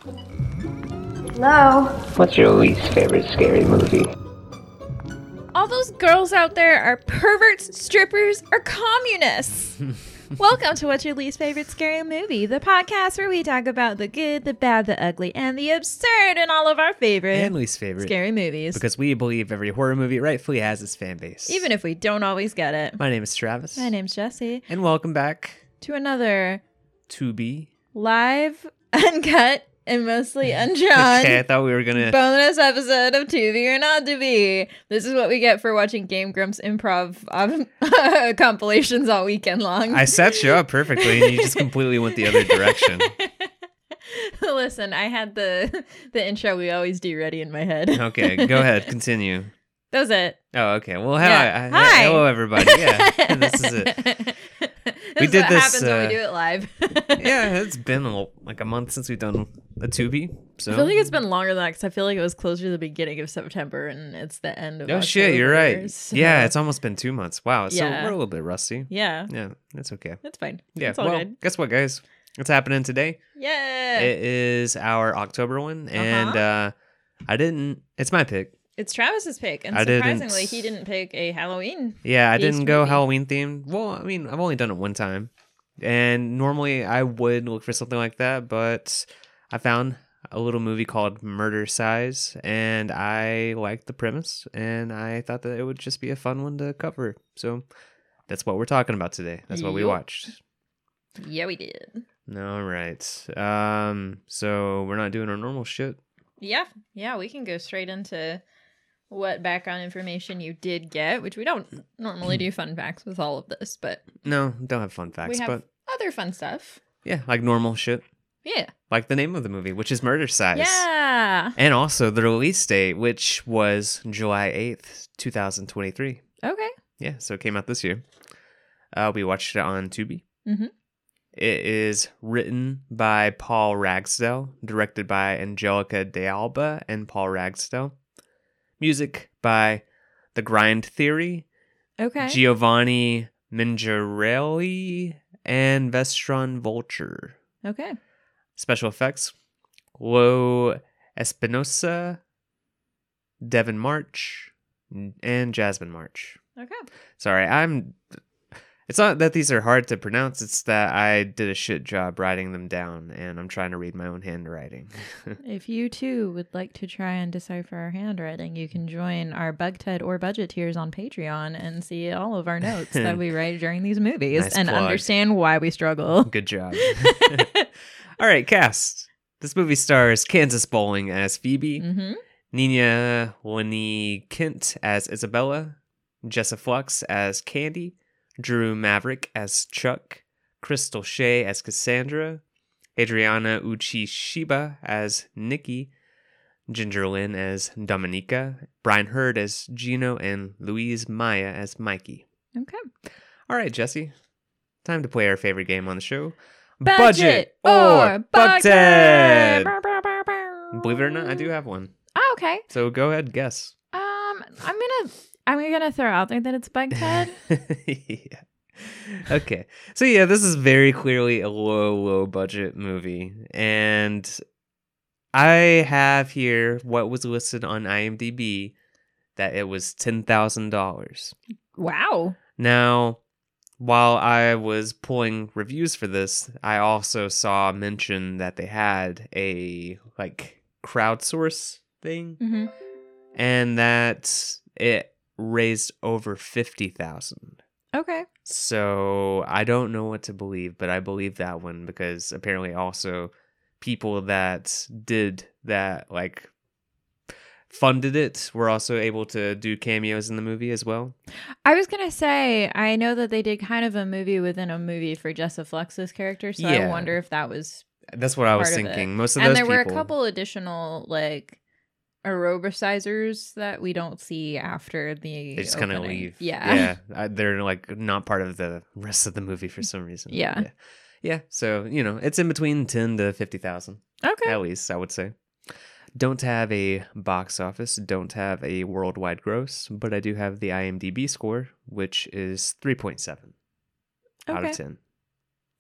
Hello? What's your least favorite scary movie? All those girls out there are perverts, strippers, or communists. Welcome to What's Your Least Favorite Scary Movie, the podcast where we talk about the good, the bad, the ugly, and the absurd in all of our favorite And least favorite. scary movies. Because we believe every horror movie rightfully has its fan base. Even if we don't always get it. My name is Travis. My name's Jessie. And welcome back To another to be. live, uncut, and mostly undrawn Okay, I thought we were going to. bonus episode of To Be or Not To Be. This is what we get for watching Game Grumps improv compilations all weekend long. I set you up perfectly, and you just completely went the other direction. Listen, I had the intro we always do ready in my head. Okay, go ahead. Continue. That was it. Oh, okay. Well, Yeah. hi. Hi. Hello, everybody. Yeah, this is it. This is did what this, happens when we do it live. Yeah, it's been like a month since we've done a Tubi. So. I feel like it's been longer than that because I feel like it was closer to the beginning of September and it's the end of Oh, shit, you're October, right. so- Yeah, it's almost been 2 months. Wow. So Yeah. we're a little bit rusty. Yeah, Yeah, that's okay. that's fine. Yeah, it's all well, good. guess what, guys? What's happening today? Yeah. It is our October one, and it's my pick. It's Travis's pick, and I didn't- surprisingly, he didn't pick a Halloween. Yeah, I Based didn't go movie. Halloween themed. Well, I mean, I've only done it one time, and normally I would look for something like that, but I found a little movie called Murder Size, and I liked the premise, and I thought that it would just be a fun one to cover. So that's what we're talking about today. That's what we Yup. watched. Yeah, we did. All right. So we're not doing our normal shit. Yeah, we can go straight into what background information you did get, which we don't normally do fun facts with all of this, but No, don't have fun facts, we have but other fun stuff. yeah, like normal shit. Yeah. Like the name of the movie, which is Murder Size. Yeah. And also the release date, which was July 8th, 2023. Okay. Yeah, so it came out this year. We watched it on Tubi. Mhm. It is written by Paul Ragsdale, directed by Angelica D'Alba and Paul Ragsdale. Music by The Grind Theory, Okay. Giovanni Mingarelli, and Vestron Vulture. Okay. Special effects: Lo Espinosa, Devin March, and Jasmine March. Okay. Sorry, it's not that these are hard to pronounce, it's that I did a shit job writing them down, and I'm trying to read my own handwriting. If you too would like to try and decipher our handwriting, you can join our Bugted or Budget tiers on Patreon and see all of our notes that we write during these movies Nice and plug. understand why we struggle. Good job. All right, cast. This movie stars Kansas Bowling as Phoebe, Mm-hmm. Nina Winnie Kent as Isabella, Jessa Flux as Candy, Drew Maverick as Chuck, Crystal Shea as Cassandra, Adriana Uchishiba as Nikki, Ginger Lynn as Dominica, Brian Hurd as Gino, and Louise Maya as Mikey. Okay. All right, Jesse. Time to play our favorite game on the show. Budget or Buckhead. Buckhead. Believe it or not, I do have one. Oh, okay. So go ahead, guess. I'm gonna throw out there that it's Bughead. Yeah. Okay. So yeah, this is very clearly a low budget movie. And I have here what was listed on IMDb, that it was $10,000. Wow. Now, while I was pulling reviews for this, I also saw mention that they had a crowdsource thing, Mm-hmm. and that it raised over 50,000. Okay. So I don't know what to believe, but I believe that one because apparently also people that did that funded it were also able to do cameos in the movie as well. I was gonna say I know that they did kind of a movie within a movie for Jessa Flux's character, so I Yeah. wonder if that was That's what I was part of it. thinking. Most of and those there were a people. couple additional aerobicizers that we don't see after the They just kind of opening. leave. Yeah. They're not part of the rest of the movie for some reason. Yeah. Yeah. So it's in between 10 to 50,000 Okay. at least, I would say. Don't have a box office, don't have a worldwide gross, but I do have the IMDb score, which is 3.7 out Okay. of 10.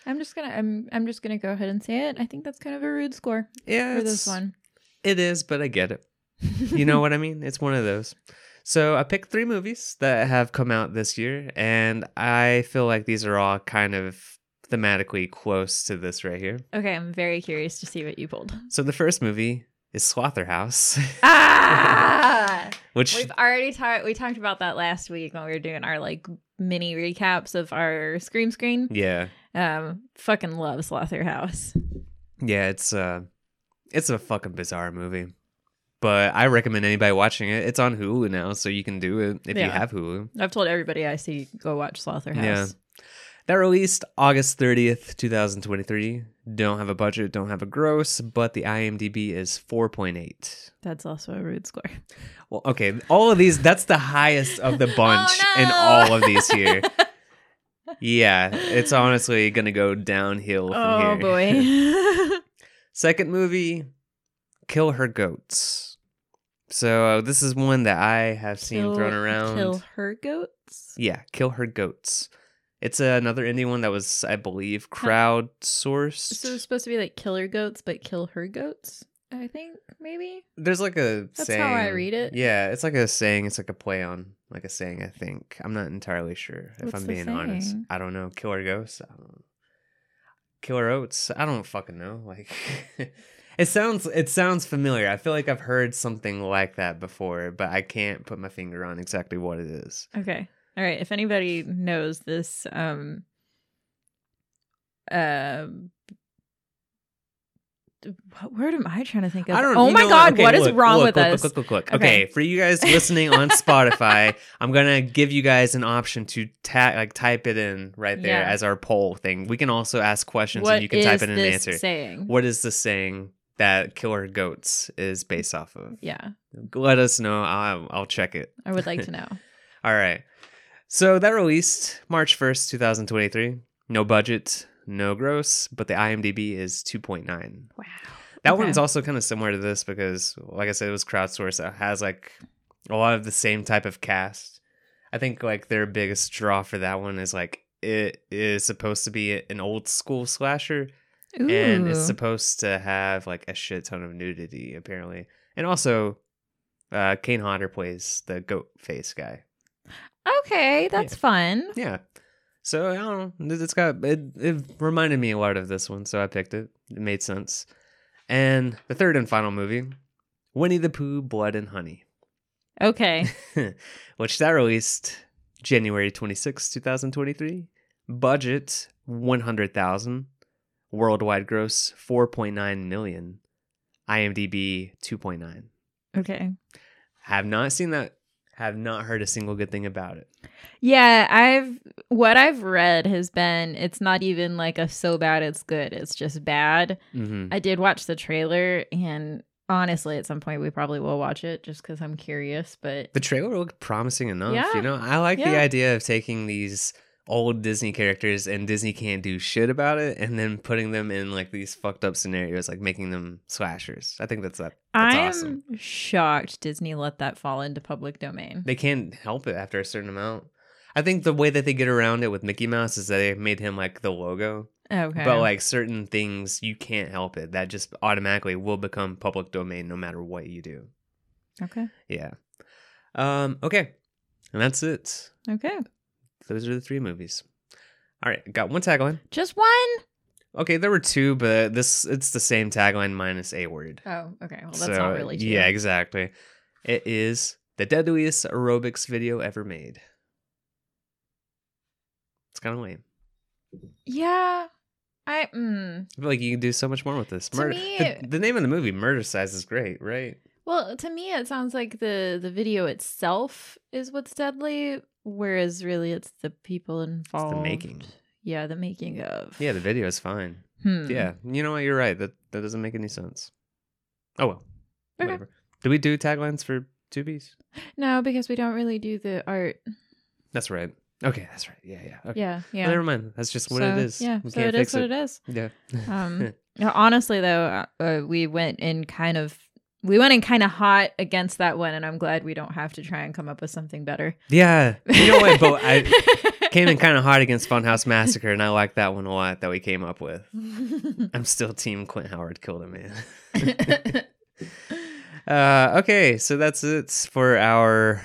I'm just gonna go ahead and say it. I think that's kind of a rude score Yeah, for this one. It is, but I get it. You know what I mean? It's one of those. So I picked 3 movies that have come out this year, and I feel like these are all kind of thematically close to this right here. Okay, I'm very curious to see what you pulled. So the first movie is Slaughterhouse. Ah! Which We've already we talked about that last week when we were doing our like mini recaps of our screen. yeah. Fucking love Slaughterhouse. Yeah, it's a fucking bizarre movie. But I recommend anybody watching it. It's on Hulu now, so you can do it if you have Hulu. I've told everybody I see go watch Slaughterhouse. Yeah. That released August 30th, 2023. Don't have a budget, don't have a gross, but the IMDb is 4.8. That's also a rude score. Well, okay, all of these, that's the highest of the bunch in all of these here. Yeah, it's honestly going to go downhill from here. Oh, boy. Second movie, Kill Her Goats. So this is one that I have seen thrown around. Kill Her Goats? Yeah, Kill Her Goats. It's another indie one that was, I believe, crowdsourced. So it's supposed to be like Killer Goats, but Kill Her Goats, I think, maybe? There's like a That's saying. how I read it. Yeah, it's like a saying. It's like a play on like a saying, I think. I'm not entirely sure, if What's I'm the being honest. saying? I don't know. Killer Ghosts? I don't know. Killer Oats? I don't fucking know. Like it sounds familiar. I feel like I've heard something like that before, but I can't put my finger on exactly what it is. Okay. All right. If anybody knows this, what word am I trying to think of? I don't. Oh you my know God! Okay, what is wrong with look, us? Look. Okay. Okay, for you guys listening on Spotify, I'm gonna give you guys an option to type it in right there Yeah. as our poll thing. We can also ask questions What and you can is type in an this answer. saying? What is the saying that Killer Goats is based off of? Yeah, Let us know. I'll check it. I would like to know. All right. So that released March 1st, 2023. No budget, no gross, but the IMDb is 2.9. Wow. That Okay. one's also kind of similar to this because, like I said, it was crowdsourced. It has like a lot of the same type of cast. I think like their biggest draw for that one is like it is supposed to be an old school slasher, and it's Ooh. supposed to have like a shit ton of nudity apparently, and also Kane Hodder plays the goat face guy. Okay, that's fun. Yeah. So I don't know. It's got it reminded me a lot of this one, so I picked it. It made sense. And the third and final movie, Winnie the Pooh, Blood and Honey, Okay. which that released January 26, 2023. Budget $100,000. Worldwide gross $4.9 million. IMDb 2.9. Okay. Have not seen that. Have not heard a single good thing about it. Yeah, what I've read has been it's not even like a so bad it's good. It's just bad. Mm-hmm. I did watch the trailer, and honestly, at some point we probably will watch it just because I'm curious. But The trailer looked promising enough. Yeah. You know, I like the Yeah. idea of taking these old Disney characters and Disney can't do shit about it, and then putting them in like these fucked up scenarios, like making them slashers. I think that's I'm awesome. shocked Disney let that fall into public domain. They can't help it after a certain amount. I think the way that they get around it with Mickey Mouse is that they made him like the logo. Okay. But like certain things, you can't help it. That just automatically will become public domain no matter what you do. Okay. Yeah. Okay. And that's it. Okay. Those are the 3 movies. All right. Got one tagline. Just one? Okay, there were 2, but it's the same tagline minus a word. Oh, okay. Well, that's not really two. Yeah, exactly. It is the deadliest aerobics video ever made. It's kind of lame. Yeah. I feel like you can do so much more with this. To me, the name of the movie, Murder Size, is great, right? Well, to me, it sounds like the video itself is what's deadly, whereas really it's the people involved. making. Yeah, the making of. Yeah, the video is fine. Yeah, you know what? You're right. That doesn't make any sense. Oh well. Okay. Whatever. Do we do taglines for Tubies? No, because we don't really do the art. That's right. Okay, that's right. Yeah. Okay. Yeah, yeah. Well, never mind. That's just what it is. Yeah, We so can't it fix is what it is. Yeah. Honestly, though, we went in kind of we went in kind of hot against that one, and I'm glad we don't have to try and come up with something better. Yeah. You know what? But I came in kind of hard against Funhouse Massacre, and I like that one a lot that we came up with. I'm still team Clint Howard killed a man. Okay, so that's it for our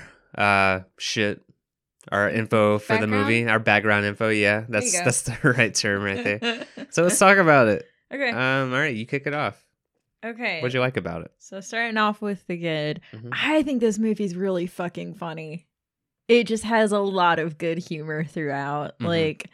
our info for the movie, our background info. Yeah, that's the right term right there. So let's talk about it. Okay. All right, you kick it off. Okay. What'd you like about it? So starting off with the good, Mhm. I think this movie's really fucking funny. It just has a lot of good humor throughout. Mhm. Like,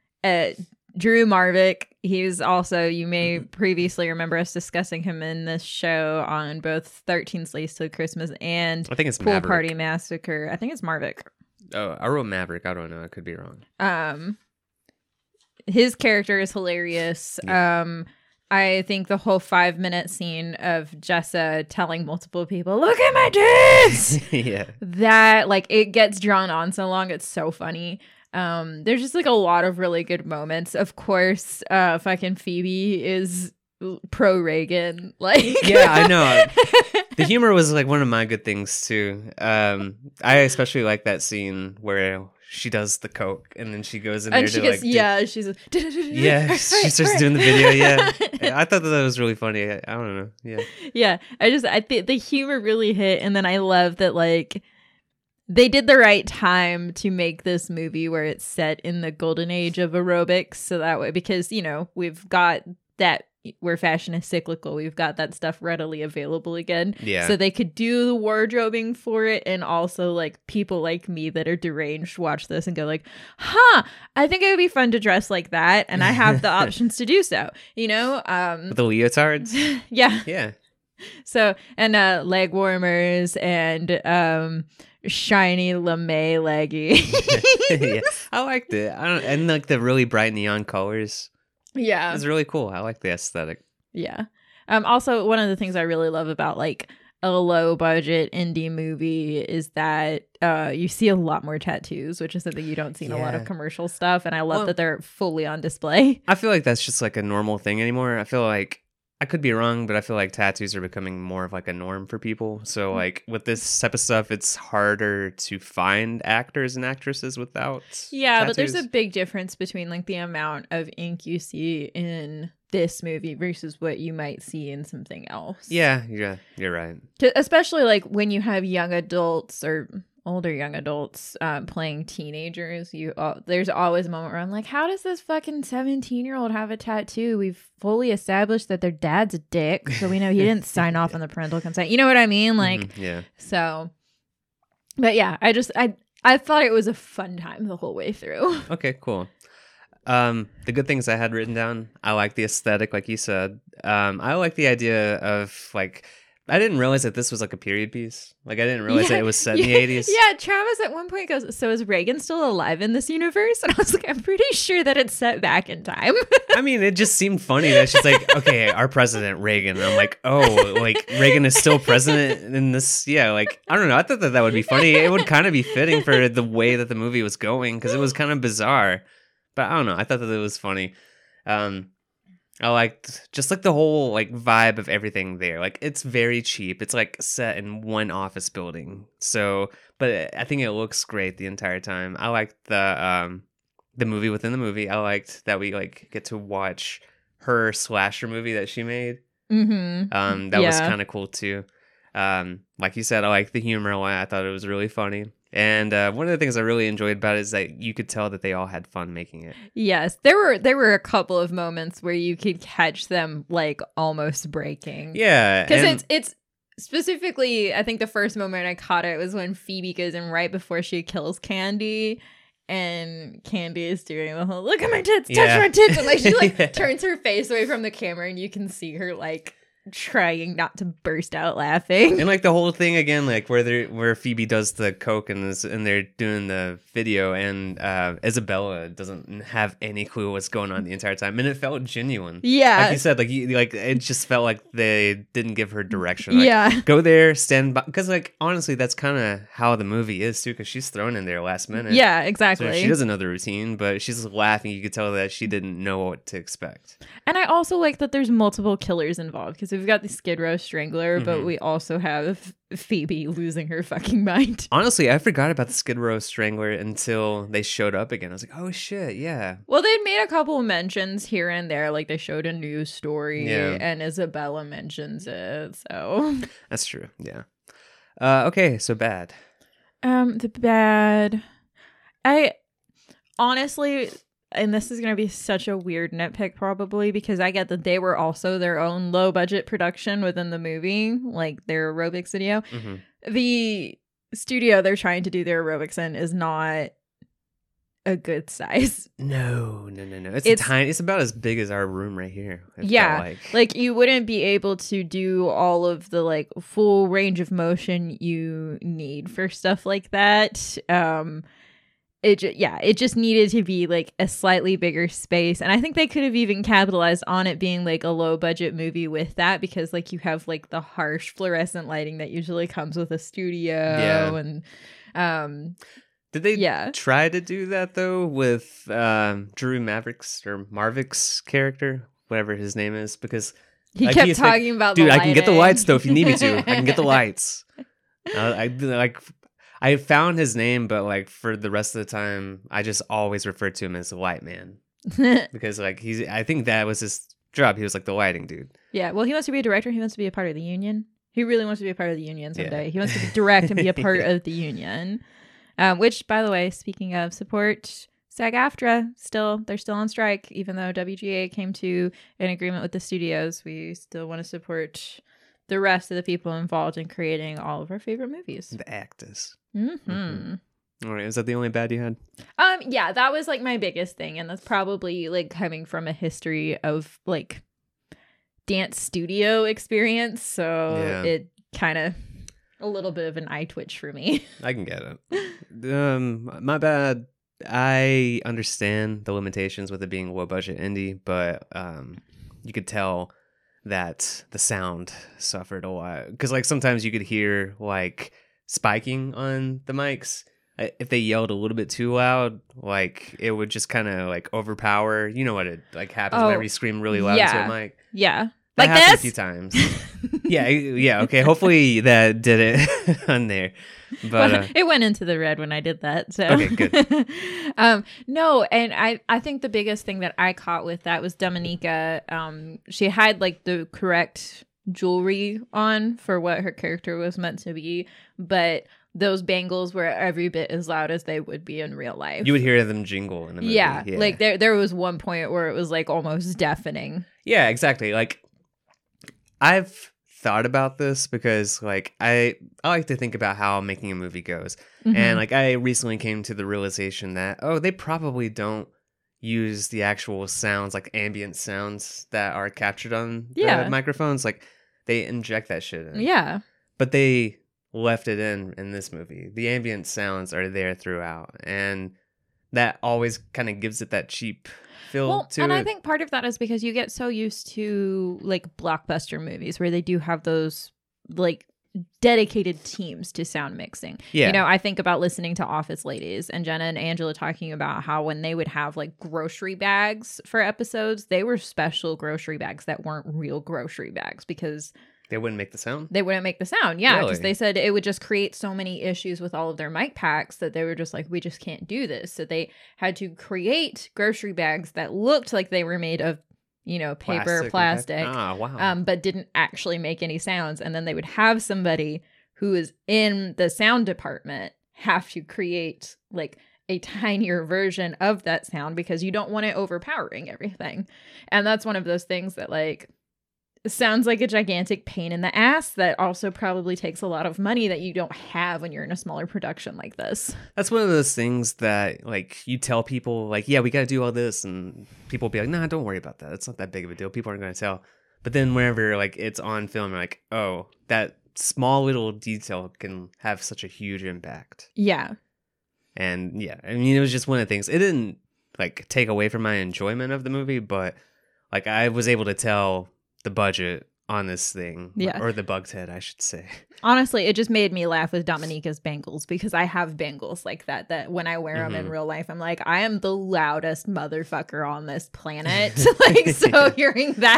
Drew Marvick, he's also, you may previously remember us discussing him in this show on both 13 Slaves Till Christmas and I think it's Pool Maverick. Party Massacre. I think it's Marvick. Oh, I wrote Maverick. I don't know. I could be wrong. His character is hilarious. Yeah. I think the whole 5-minute scene of Jessa telling multiple people, "Look at my tits," Yeah. that like it gets drawn on so long. It's so funny. There's just like a lot of really good moments. Of course, fucking Phoebe is pro Reagan. Like, Yeah, I know. The humor was like one of my good things too. I especially like that scene where she does the coke and then she goes in there and she to gets, like she's yeah, she starts doing the video. Yeah, I thought that was really funny. I don't know. Yeah, yeah. I think the humor really hit, and then I love that like they did the right time to make this movie where it's set in the golden age of aerobics, so that way, because you know we've got that where fashion is cyclical, we've got that stuff readily available again. Yeah. So they could do the wardrobing for it, and also like people like me that are deranged watch this and go like, "Huh, I think it would be fun to dress like that," and I have the options to do so. You know, with the leotards. yeah. Yeah. So and leg warmers and shiny lame leggy. Yeah, I liked it. And like the really bright neon colors. Yeah. It's really cool. I like the aesthetic. Yeah. Also, one of the things I really love about like a low budget indie movie is that you see a lot more tattoos, which is something you don't see in a lot of Yeah. commercial stuff. And I love Well- that they're fully on display. I feel like that's just like a normal thing anymore. I feel like I could be wrong, but I feel like tattoos are becoming more of like a norm for people. So like with this type of stuff, it's harder to find actors and actresses without Yeah, but there's a tattoos. big difference between like the amount of ink you see in this movie versus what you might see in something else. Yeah, you're right. Especially like when you have young adults or older young adults playing teenagers, there's always a moment where I'm like, how does this fucking 17-year-old have a tattoo? We've fully established that their dad's a dick, so we know he didn't sign off on the parental consent. You know what I mean? Like, Mhm, yeah. so. But yeah, I thought it was a fun time the whole way through. Okay, cool. The good things I had written down, I like the aesthetic, like you said. I like the idea of like, I didn't realize that this was like a period piece. Like I didn't realize that it was set in the 80s. Yeah, Travis at one point goes, "So is Reagan still alive in this universe?" And I was like, I'm pretty sure that it's set back in time. I mean, it just seemed funny that she's like, okay, our president, Reagan. And I'm like, oh, like Reagan is still president in this. Yeah, like, I don't know. I thought that would be funny. It would kind of be fitting for the way that the movie was going because it was kind of bizarre. But I don't know. I thought that it was funny. I liked just like the whole like vibe of everything there. Like it's very cheap. It's like set in one office building. So, but I think it looks great the entire time. I liked the movie within the movie. I liked that we like get to watch her slasher movie that she made. Mm-hmm. That was kind of cool too. Like you said, I like the humor a lot. I thought it was really funny. And one of the things I really enjoyed about it is that you could tell that they all had fun making it. Yes, there were a couple of moments where you could catch them like almost breaking. Yeah, because it's specifically, I think the first moment I caught it was when Phoebe goes in right before she kills Candy, and Candy is doing the whole "look at my tits, touch my tits," and like she like Yeah. turns her face away from the camera, and you can see her like trying not to burst out laughing. And like the whole thing again, like where Phoebe does the coke and they're doing the video, and Isabella doesn't have any clue what's going on the entire time, and it felt genuine. Yeah, Like you said, like it just felt like they didn't give her direction. Like, yeah. go there, stand by, because like honestly, that's kind of how the movie is too. Because she's thrown in there last minute. Yeah, So exactly. she doesn't know the routine, but she's laughing. You could tell that she didn't know what to expect. And I also like that there's multiple killers involved, because So we've got the Skid Row Strangler, but we also have Phoebe losing her fucking mind. Honestly, I forgot about the Skid Row Strangler until they showed up again. I was like, oh shit, yeah. Well, they'd made a couple of mentions here and there, like they showed a news story, Yeah. and Isabella mentions it. So That's true. Yeah. Okay, so bad. the bad. I honestly, and this is going to be such a weird nitpick probably, because I get that they were also their own low budget production within the movie, like their aerobics video. The studio they're trying to do their aerobics in is not a good size. No. It's tiny. It's about as big as our room right here. it felt Like you wouldn't be able to do all of the like full range of motion you need for stuff like that. It just needed to be like a slightly bigger space, and I think they could have even capitalized on it being like a low budget movie with that, because like you have like the harsh fluorescent lighting that usually comes with a studio. And Did they try to do that though with Drew Marvick's character, whatever his name is? Because he kept talking about dude, the I can get the lighting. lights though if you need me to. I can get the lights. I found his name, but like for the rest of the time, I just always referred to him as the Light Man, because like I think that was his job. He was like the lighting dude. Yeah, well, he wants to be a director. He wants to be a part of the union. He really wants to be a part of the union someday. He wants to direct and be a part of the union. Which, by the way, speaking of support, SAG-AFTRA, they're still on strike, even though WGA came to an agreement with the studios. We still want to support the rest of the people involved in creating all of our favorite movies. The actors. Mm-hmm. All right, is that the only bad you had? Yeah, that was like my biggest thing, and that's probably like coming from a history of like dance studio experience, so it kind of a little bit of an eye twitch for me. I can get it. My bad. I understand the limitations with it being low budget indie, but you could tell that the sound suffered a lot, because like sometimes you could hear like spiking on the mics. If they yelled a little bit too loud, like it would just kind of like overpower. You know what it like happens whenever you scream really loud into a mic. Yeah. That Like happened this? a few times. yeah. Okay. Hopefully that did it on there. But it went into the red when I did that. So okay, good. No, and I think the biggest thing that I caught with that was Dominica. She had like the correct jewelry on for what her character was meant to be, but those bangles were every bit as loud as they would be in real life. You would hear them jingle in the movie. Yeah. Like there was one point where it was like almost deafening. Yeah, exactly. Like I've thought about this because like I like to think about how making a movie goes. And like I recently came to the realization that they probably don't use the actual sounds, like ambient sounds that are captured on the microphones. Like they inject that shit in. Yeah. But they left it in this movie. The ambient sounds are there throughout, and that always kind of gives it that cheap feel to it. And I think part of that is because you get so used to like blockbuster movies where they do have those like dedicated teams to sound mixing. Yeah. You know, I think about listening to Office Ladies and Jenna and Angela talking about how when they would have like grocery bags for episodes, they were special grocery bags that weren't real grocery bags because they wouldn't make the sound? They wouldn't make the sound, yeah. Because Really? they said it would just create so many issues with all of their mic packs that they were just like, we just can't do this. So they had to create grocery bags that looked like they were made of, you know, paper, plastic. Ah, wow. But didn't actually make any sounds. And then they would have somebody who is in the sound department have to create like a tinier version of that sound because you don't want it overpowering everything. And that's one of those things that like sounds like a gigantic pain in the ass that also probably takes a lot of money that you don't have when you're in a smaller production like this. That's one of those things that like you tell people like, yeah, we got to do all this, and people will be like, nah, don't worry about that. It's not that big of a deal. People aren't going to tell. But then whenever like it's on film, you're like, oh, that small little detail can have such a huge impact. Yeah. And yeah, I mean, it was just one of the things. It didn't like take away from my enjoyment of the movie, but like I was able to tell the budget on this thing, or the bug head, I should say. Honestly, it just made me laugh with Dominica's bangles because I have bangles like that when I wear them in real life, I'm like, I am the loudest motherfucker on this planet. Like, so hearing that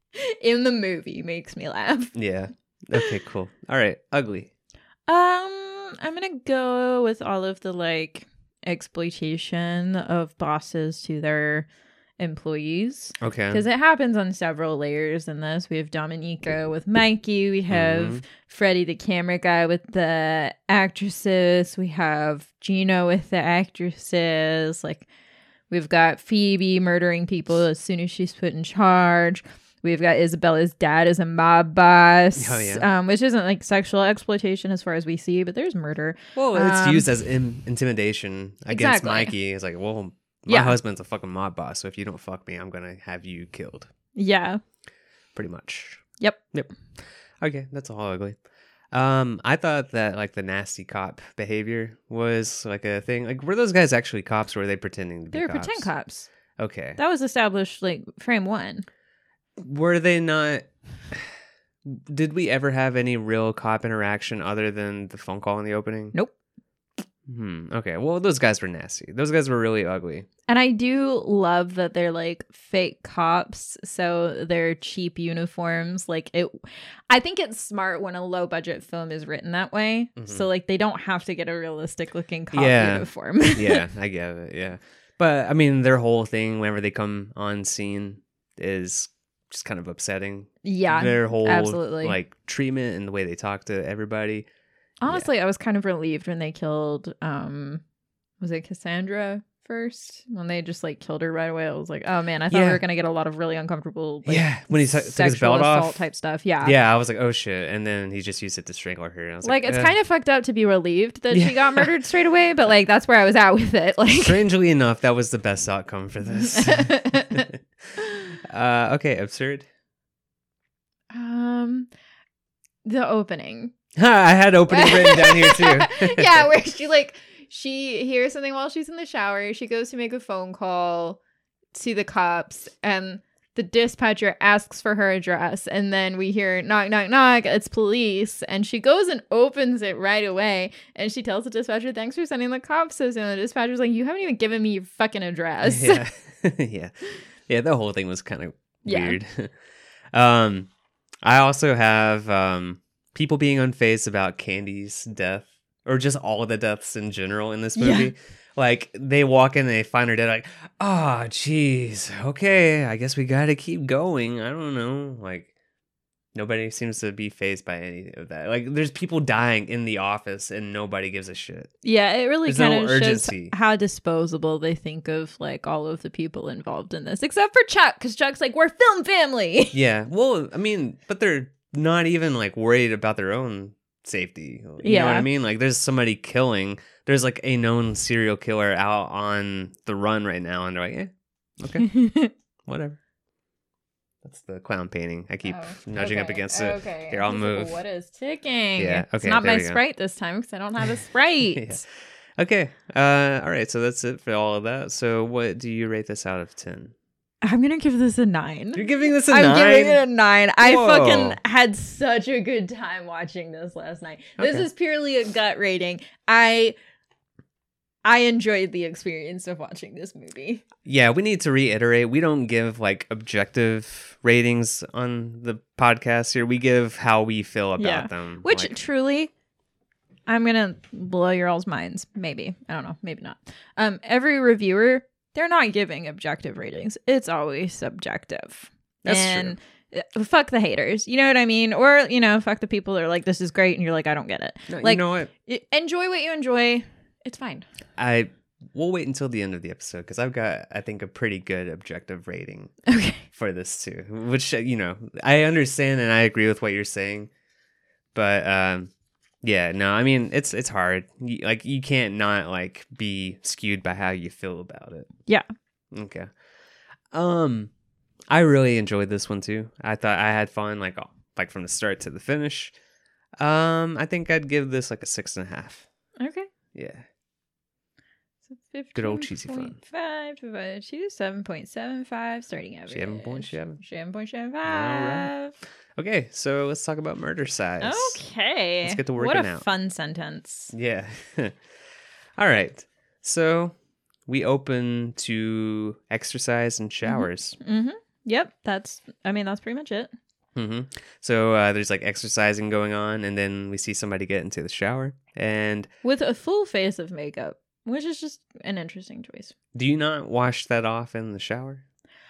in the movie makes me laugh. Yeah. Okay, cool. All right, ugly. I'm gonna go with all of the like exploitation of bosses to their employees. Okay. Because it happens on several layers in this. We have Dominica with Mikey. We have Freddie, the camera guy, with the actresses. We have Gino with the actresses. Like, we've got Phoebe murdering people as soon as she's put in charge. We've got Isabella's dad as a mob boss. Oh, yeah. Which isn't like sexual exploitation as far as we see, but there's murder. Well, it's used as intimidation against Exactly. Mikey. It's like, well, my husband's a fucking mob boss, so if you don't fuck me, I'm gonna have you killed. Yeah. Pretty much. Yep. Okay, that's all ugly. I thought that like the nasty cop behavior was like a thing. Like, were those guys actually cops, or were they pretending to be They were cops? pretend cops. Okay. That was established like frame 1. Were they not? Did we ever have any real cop interaction other than the phone call in the opening? Nope. Okay. Well, those guys were nasty. Those guys were really ugly. And I do love that they're like fake cops, so they're cheap uniforms. Like I think it's smart when a low budget film is written that way. So like they don't have to get a realistic looking cop uniform. Yeah, I get it. Yeah. But I mean, their whole thing whenever they come on scene is just kind of upsetting. Yeah. Their whole absolutely. like treatment and the way they talk to everybody. Honestly, I was kind of relieved when they killed was it Cassandra first? When they just like killed her right away. I was like, oh man, I thought we were gonna get a lot of really uncomfortable like, when he took his sexual belt assault off type stuff. Yeah. Yeah, I was like, oh shit. And then he just used it to strangle her. And I was like, It's kind of fucked up to be relieved that she got murdered straight away, but like that's where I was at with it. Like strangely enough, that was the best outcome for this. Okay, absurd. The opening. I had opening written down here too. Yeah, where she hears something while she's in the shower. She goes to make a phone call to the cops, and the dispatcher asks for her address, and then we hear knock, knock, knock. It's police, and she goes and opens it right away, and she tells the dispatcher, "Thanks for sending the cops so soon." The dispatcher's like, "You haven't even given me your fucking address." Yeah, yeah. The whole thing was kind of weird. I also have people being unfazed about Candy's death, or just all of the deaths in general in this movie. Yeah. Like, they walk in and they find her dead, like, oh, jeez, okay, I guess we gotta keep going. I don't know. Like, nobody seems to be fazed by any of that. Like, there's people dying in the office and nobody gives a shit. Yeah, it really There's kind no of urgency. shows how disposable they think of like all of the people involved in this, except for Chuck, because Chuck's like, we're film family. Yeah, well, I mean, but they're not even, like, worried about their own safety. You know what Yeah. I mean? Like, there's somebody killing. There's, like, a known serial killer out on the run right now, and they're like, okay, whatever. That's the clown painting. I keep nudging up against it. Okay. Here, I'll move. What is ticking? Yeah, It's okay, not there my we go. Sprite this time because I don't have a Sprite. Yeah. Okay. All right. So that's it for all of that. So what do you rate this out of 10? I'm gonna give this a 9. You're giving this a I'm 9? giving it a 9. I Whoa. fucking had such a good time watching this last night. This Okay. is purely a gut rating. I enjoyed the experience of watching this movie. Yeah, we need to reiterate. We don't give like objective ratings on the podcast here. We give how we feel about them. Which Like, truly, I'm gonna blow your all's minds. Maybe. I don't know. Maybe not. Every reviewer, they're not giving objective ratings. It's always subjective. That's and fuck the haters. You know what I mean? Or, you know, fuck the people that are like, this is great, and you're like, I don't get it. no, Like, you know what? Enjoy what you enjoy. It's fine. We'll wait until the end of the episode because I've got, I think, a pretty good objective rating Okay. for this too. Which, you know, I understand and I agree with what you're saying, but yeah, no, I mean, it's hard. You can't not like be skewed by how you feel about it. Yeah. Okay. I really enjoyed this one too. I thought I had fun, like from the start to the finish. I think I'd give this like a 6.5. Okay. Yeah. So Good old cheesy fun. 15.5 divided to 7.75 starting average. 7.7. 7.75. Alright. Okay, so let's talk about murder size. Okay. Let's get to What working a out. fun sentence. Yeah. All right. So we open to exercise and showers. Mm-hmm. Yep, that's pretty much it. So there's like exercising going on, and then we see somebody get into the shower. And With a full face of makeup, which is just an interesting choice. do you not wash that off in the shower?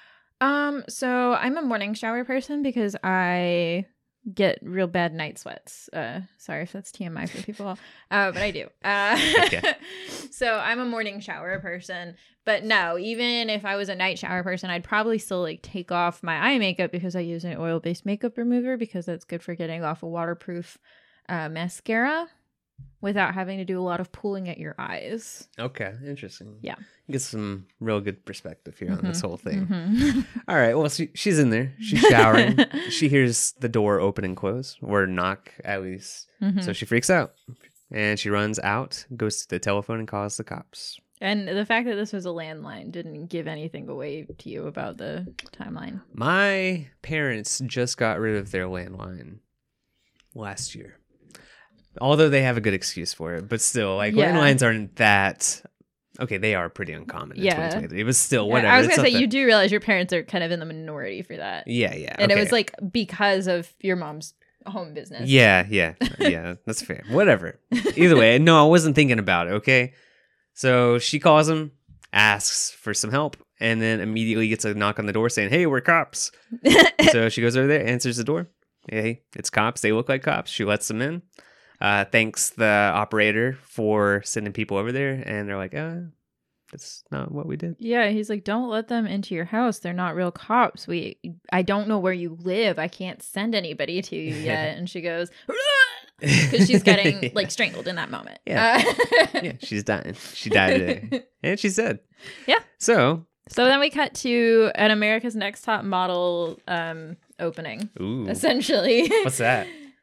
So I'm a morning shower person because I get real bad night sweats. Sorry if that's TMI for people, but I do. Okay. So I'm a morning shower person, but no, even if I was a night shower person, I'd probably still like take off my eye makeup because I use an oil-based makeup remover because that's good for getting off a waterproof mascara without having to do a lot of pulling at your eyes. Okay, interesting. Yeah. Get some real good perspective here on this whole thing. Mhm. All right, well, she's in there. She's showering. She hears the door open and close, or knock at least. Mhm. So she freaks out. And she runs out, goes to the telephone, and calls the cops. And the fact that this was a landline didn't give anything away to you about the timeline. My parents just got rid of their landline last year. Although they have a good excuse for it, but still, like, Yeah. landlines aren't that... Okay, they are pretty uncommon in Yeah. 2023. It was still Yeah, whatever. I was It's going to say, not you do realize your parents are kind of in the minority for that. Yeah, yeah. And okay. it was like because of your mom's home business. Yeah, that's fair. Whatever. Either way, no, I wasn't thinking about it, okay? So she calls him, asks for some help, and then immediately gets a knock on the door saying, "Hey, we're cops." So she goes over there, answers the door. Hey, it's cops. They look like cops. She lets them in. Thanks the operator for sending people over there, and they're like, that's not what we did. Yeah, he's like, don't let them into your house. They're not real cops. I don't know where you live. I can't send anybody to you yet. And she goes, because she's getting like strangled in that moment. Yeah. Yeah, she's dying. She died today. And she's dead. Yeah. So then we cut to an America's Next Top Model opening, ooh. essentially. What's that?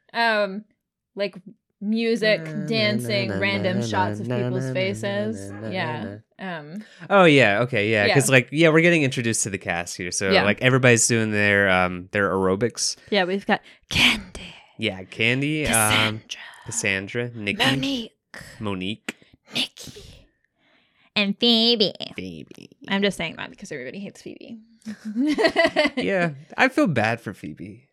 Like music, dancing, random shots of people's faces. Yeah. Oh yeah, okay, yeah, because Yeah. we're getting introduced to the cast here, so Yeah. like everybody's doing their aerobics. Yeah, we've got Candy, Yeah, Candy, Cassandra, Nikki, Monique, Nikki, and Phoebe. Phoebe. I'm just saying that because everybody hates Phoebe. Yeah, I feel bad for Phoebe.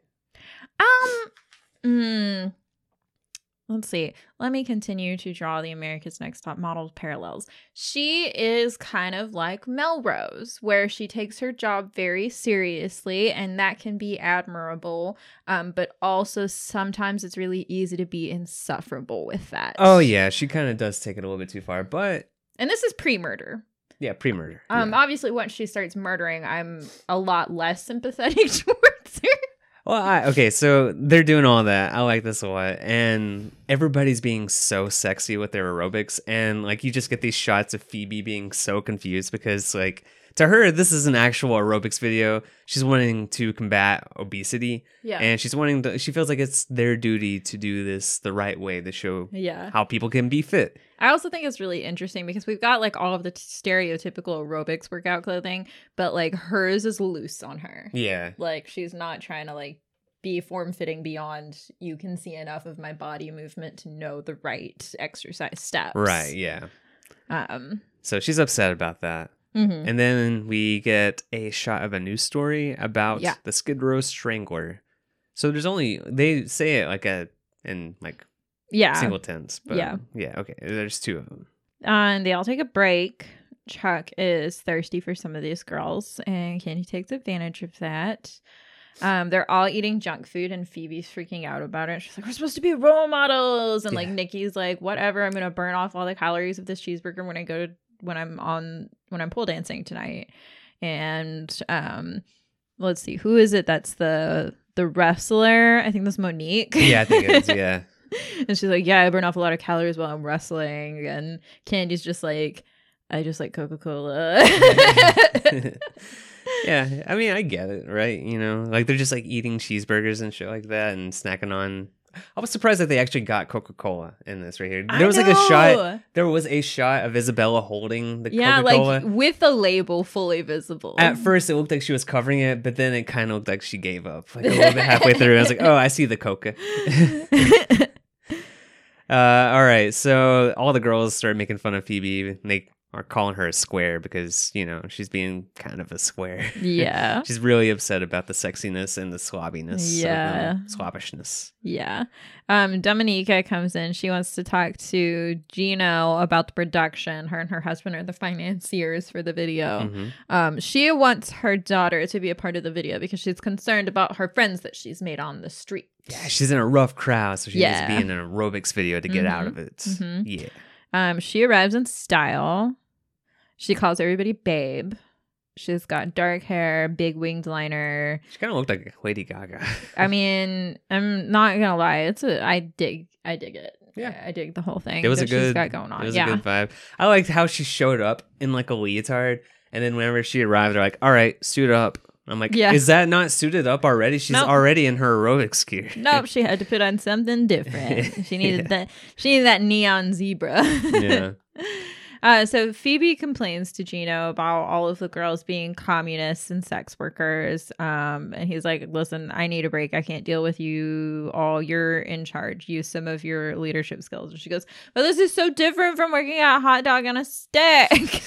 Let's see. Let me continue to draw the America's Next Top Model parallels. She is kind of like Melrose, where she takes her job very seriously, and that can be admirable. But also sometimes it's really easy to be insufferable with that. Oh yeah, she kind of does take it a little bit too far, but And this is pre-murder. yeah, pre-murder. Obviously, once she starts murdering, I'm a lot less sympathetic towards her. Well, okay, so they're doing all that. I like this a lot. And everybody's being so sexy with their aerobics. And, like, you just get these shots of Phoebe being so confused because, like, to her, this is an actual aerobics video. She's wanting to combat obesity. Yeah. And she feels like it's their duty to do this the right way to show Yeah. how people can be fit. I also think it's really interesting because we've got like all of the stereotypical aerobics workout clothing, but like hers is loose on her. Yeah. Like she's not trying to like be form-fitting beyond you can see enough of my body movement to know the right exercise steps. Right, yeah. So she's upset about that. Mhm. And then we get a shot of a news story about the Skid Row Strangler. So they say it like in single tense. But Yeah. Yeah, okay. There's two of them. And they all take a break. Chuck is thirsty for some of these girls, and Candy takes advantage of that. They're all eating junk food, and Phoebe's freaking out about it. She's like, "We're supposed to be role models," and like Nikki's like, "Whatever, I'm gonna burn off all the calories of this cheeseburger when I'm pole dancing tonight." And let's see, who is it? That's the wrestler. I think that's Monique. Yeah, I think it is. Yeah. And she's like, "Yeah, I burn off a lot of calories while I'm wrestling." And Candy's just like, "I just like Coca-Cola." Yeah, I mean, I get it, right? You know, like they're just like eating cheeseburgers and shit like that and snacking on. I was surprised that they actually got Coca-Cola in this right here. There was like a shot. There was a shot of Isabella holding the Coca-Cola. Like with the label fully visible. At first, it looked like she was covering it, but then it kind of looked like she gave up. Like a little bit halfway through, I was like, "Oh, I see the Coca." All right, so all the girls start making fun of Phoebe. And they are calling her a square because, you know, she's being kind of a square. Yeah. She's really upset about the sexiness and the slobbiness. Yeah. Slobbishness. Yeah. Dominica comes in. She wants to talk to Gino about the production. Her and her husband are the financiers for the video. Mhm. She wants her daughter to be a part of the video because she's concerned about her friends that she's made on the street. Yeah, she's in a rough crowd, so she needs to be Yeah. in an aerobics video to get out Mhm. of it. Mhm. Yeah. She arrives in style. She calls everybody babe. She's got dark hair, big winged liner. She kind of looked like Lady Gaga. I mean, I'm not gonna lie. I dig it. Yeah. I dig the whole thing. It was that a good, she's got going on. It was yeah. a good vibe. I liked how she showed up in like a leotard, and then whenever she arrived, they're like, "All right, suit up." I'm like, Yeah. "Is that not suited up already? She's Nope. already in her aerobics gear." Nope, she had to put on something different. She needed that neon zebra. Yeah. So Phoebe complains to Gino about all of the girls being communists and sex workers. And he's like, listen, I need a break. I can't deal with you all. You're in charge. Use some of your leadership skills. And she goes, but this is so different from working at a hot dog on a stick.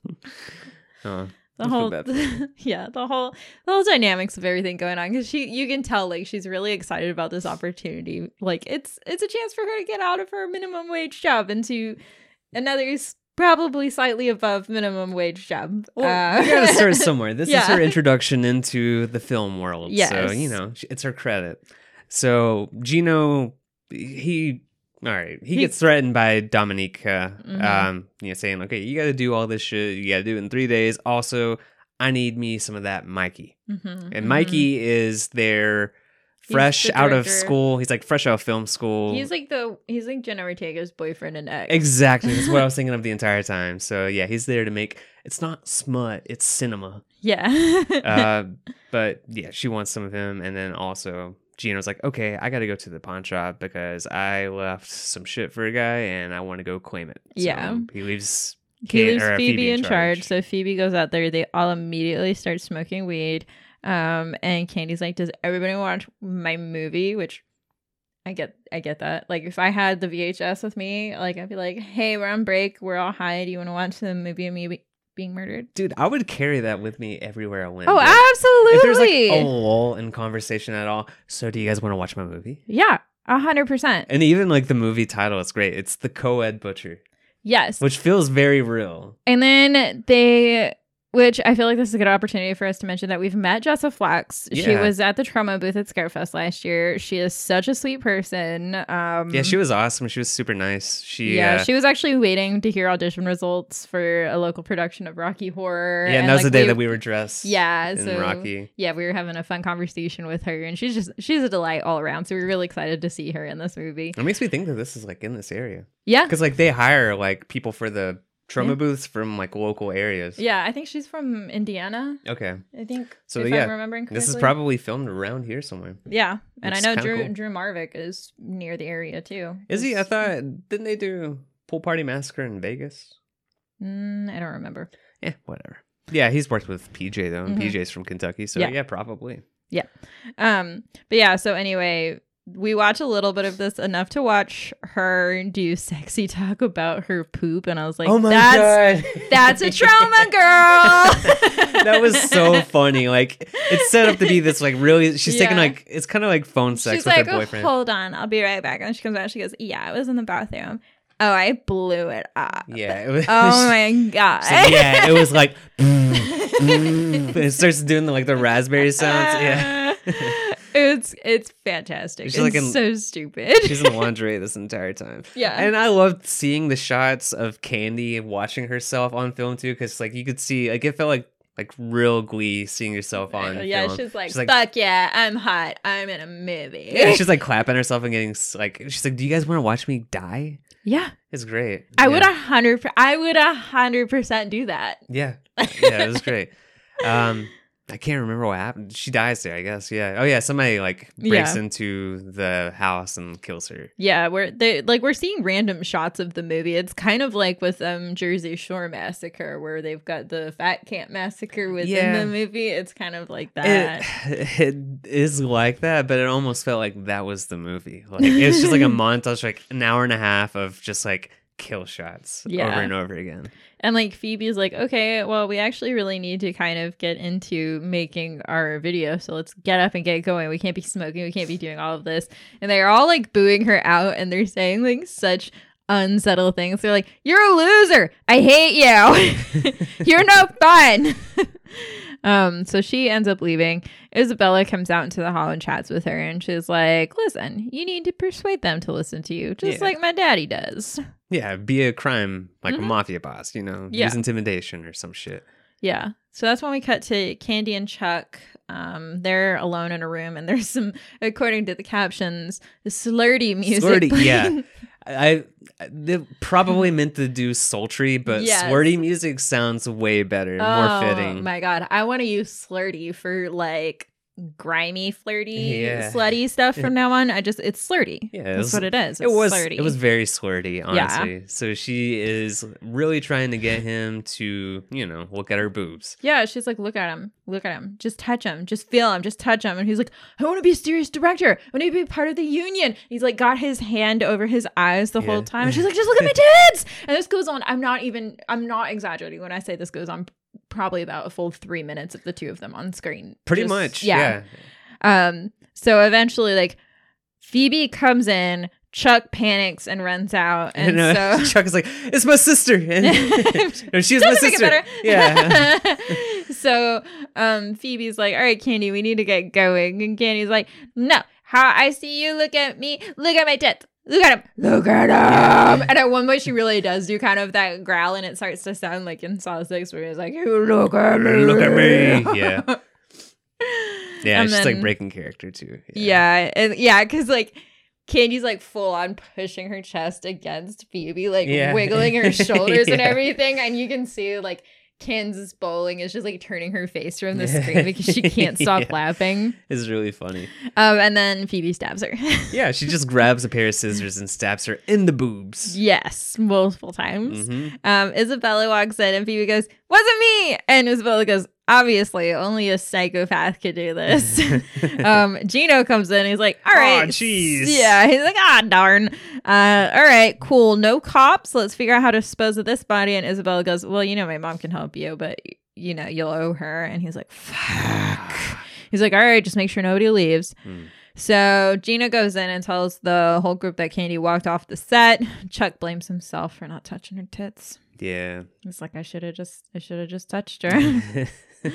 Oh, The I feel whole bad for her. yeah, the whole dynamics of everything going on, because you can tell like she's really excited about this opportunity. Like it's a chance for her to get out of her minimum wage job into another probably slightly above minimum wage job. Well, you gotta start somewhere. This is Yeah. her introduction into the film world. Yes. So, you know, it's her credit. So Gino, he gets threatened by Dominica, Mhm. you know, saying, okay, you gotta do all this shit. You gotta do it in 3 days. Also, I need me some of that Mikey. Mhm, And mhm. Mikey is there He's fresh the out of director. school. He's like fresh out of film school. He's like Jenna Ortega's boyfriend and ex. Exactly. That's what I was thinking of the entire time. So yeah, he's there to make, it's not smut, it's cinema. Yeah. But yeah, she wants some of him. And then also Gino's like, okay, I got to go to the pawn shop because I left some shit for a guy and I want to go claim it. So Yeah. he leaves He leaves or Phoebe in charge. So Phoebe goes out there. They all immediately start smoking weed. And Candy's like, does everybody watch my movie? Which I get that. Like if I had the VHS with me, like I'd be like, hey, we're on break. We're all high. Do you want to watch the movie of me being murdered? Dude, I would carry that with me everywhere I went. Oh, dude. absolutely. If there's like a lull in conversation at all, so do you guys want to watch my movie? Yeah, 100%. And even like the movie title, it's great. It's The Co-Ed Butcher, Yes. which feels very real. And then which I feel like this is a good opportunity for us to mention that we've met Jessa Flax. She Yeah. was at the Trauma booth at Scarefest last year. She is such a sweet person. Yeah, she was awesome. She was super nice. She She was actually waiting to hear audition results for a local production of Rocky Horror. yeah, and that was the day that we were dressed. Yeah, in so Rocky. yeah, we were having a fun conversation with her, and she's a delight all around. So we were really excited to see her in this movie. It makes me think that this is like in this area Yeah, because like they hire like people for the trauma Yeah. booths from like local areas. yeah. I think she's from Indiana. Okay. I think. So, if yeah, I'm remembering correctly. This is probably filmed around here somewhere. Yeah, and Which I is know kinda cool. Drew Marvick is near the area too. Is he? I thought didn't they do Pool Party Massacre in Vegas? I don't remember. Yeah, whatever. Yeah, he's worked with PJ though, and Mhm. PJ's from Kentucky, so Yeah. yeah, probably. But yeah. So anyway, we watch a little bit of this, enough to watch her do sexy talk about her poop, and I was like, Oh "That's that's a trauma, girl." That was so funny. Like it's set up to be this like really. She's taking Yeah. like it's kind of like phone sex She's with like, her boyfriend. hold on, I'll be right back. And she comes out, she goes, yeah, I was in the bathroom. Oh, I blew it up. Yeah. It was, Oh my god. so, yeah, it was like. It starts doing the raspberry sounds. Yeah. It's fantastic. She's It's like in- so stupid. She's in lingerie this entire time. Yeah. And I loved seeing the shots of Candy watching herself on film too, because like you could see like it felt like real glee seeing yourself on Yeah, film. she's like, fuck yeah, I'm hot. I'm in a movie. Yeah, she's like clapping herself and getting like she's like, do you guys want to watch me die? Yeah. It's great. I Yeah. would 100% do that. Yeah. Yeah, it was great. I can't remember what happened. She dies there, I guess. Yeah. Oh yeah, somebody like breaks Yeah. into the house and kills her. Yeah, we're seeing random shots of the movie. It's kind of like with Jersey Shore Massacre, where they've got the Fat Camp Massacre within Yeah. the movie. It's kind of like that. It is like that, but it almost felt like that was the movie. Like it's just like a montage, like an hour and a half of just like kill shots Yeah. over and over again. And like Phoebe's like, okay, well, we actually really need to kind of get into making our video. So let's get up and get going. We can't be smoking. We can't be doing all of this. And they're all like booing her out and they're saying like such unsettled things. They're like, you're a loser. I hate you. You're no fun. So she ends up leaving. Isabella comes out into the hall and chats with her. And she's like, listen, you need to persuade them to listen to you. Just like my daddy does. Yeah, be a crime, like a mafia boss, you know, use intimidation or some shit. Yeah. So that's when we cut to Candy and Chuck. They're alone in a room and there's some, according to the captions, slurty music. Slurty, yeah. They probably meant to do sultry, but slurty music sounds way better, more fitting. Oh my God. I want to use slurty for like grimy, flirty, slutty stuff from now on. It's slurty. Yeah, that's what it is. It's slurty. It was very slurty, honestly. Yeah. So she is really trying to get him to, look at her boobs. Yeah, she's like, look at him, just touch him, just feel him, just touch him. And he's like, I want to be a serious director. I want to be part of the union. He's like got his hand over his eyes the whole time. And she's like, just look at my tits. And this goes on. I'm not exaggerating when I say this goes on probably about a full 3 minutes of the two of them on screen. Pretty much. Yeah. So eventually like Phoebe comes in, Chuck panics and runs out. And so Chuck is like, it's my sister. And no, she's my sister. Yeah. So Phoebe's like, all right, Candy, we need to get going. And Candy's like, no, how I see you look at me, look at my tits. Look at him. Look at him. And at one point, she really does do kind of that growl, and it starts to sound like in Saw 6, where he's like, look at me. Look at me. Yeah. Yeah, and she's like breaking character, too. Yeah. Because like Candy's like full on pushing her chest against Phoebe, like wiggling her shoulders and everything. And you can see like Kansas Bowling is just like turning her face from the screen because she can't stop laughing. It's really funny. And then Phoebe stabs her. Yeah, she just grabs a pair of scissors and stabs her in the boobs. Yes, multiple times. Isabella walks in and Phoebe goes, wasn't me! And Isabella goes, obviously, only a psychopath could do this. Gino comes in. He's like, all right. Oh, jeez. Yeah. He's like, darn. All right, cool. No cops. Let's figure out how to dispose of this body. And Isabella goes, well, my mom can help you, but, you'll owe her. And he's like, fuck. He's like, all right, just make sure nobody leaves. So Gina goes in and tells the whole group that Candy walked off the set. Chuck blames himself for not touching her tits. Yeah. It's like I should have just touched her.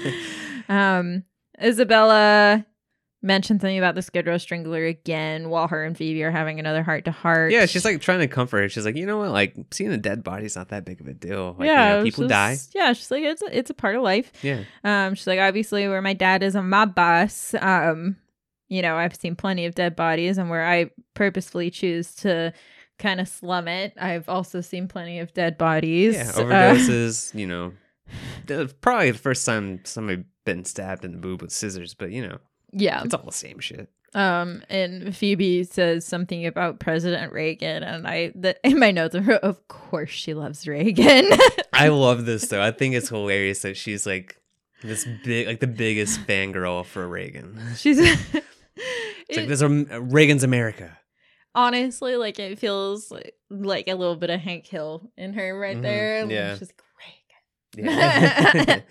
Isabella mentioned something about the Skid Row Strangler again while her and Phoebe are having another heart-to-heart. Yeah, she's like trying to comfort her. She's like, you know what? Like seeing a dead body's not that big of a deal. Like, people die. Yeah, she's like, it's a part of life. Yeah. She's like, obviously where my dad is a mob boss, I've seen plenty of dead bodies, and where I purposefully choose to kind of slum it, I've also seen plenty of dead bodies. Yeah, overdoses, probably the first time somebody been stabbed in the boob with scissors, but yeah, it's all the same shit. And Phoebe says something about President Reagan, and in my notes, of course she loves Reagan. I love this though. I think it's hilarious that she's like this big, like the biggest fangirl for Reagan. She's it's like there's Reagan's America. Honestly, like it feels like a little bit of Hank Hill in her right there. Yeah. She's like, Reagan.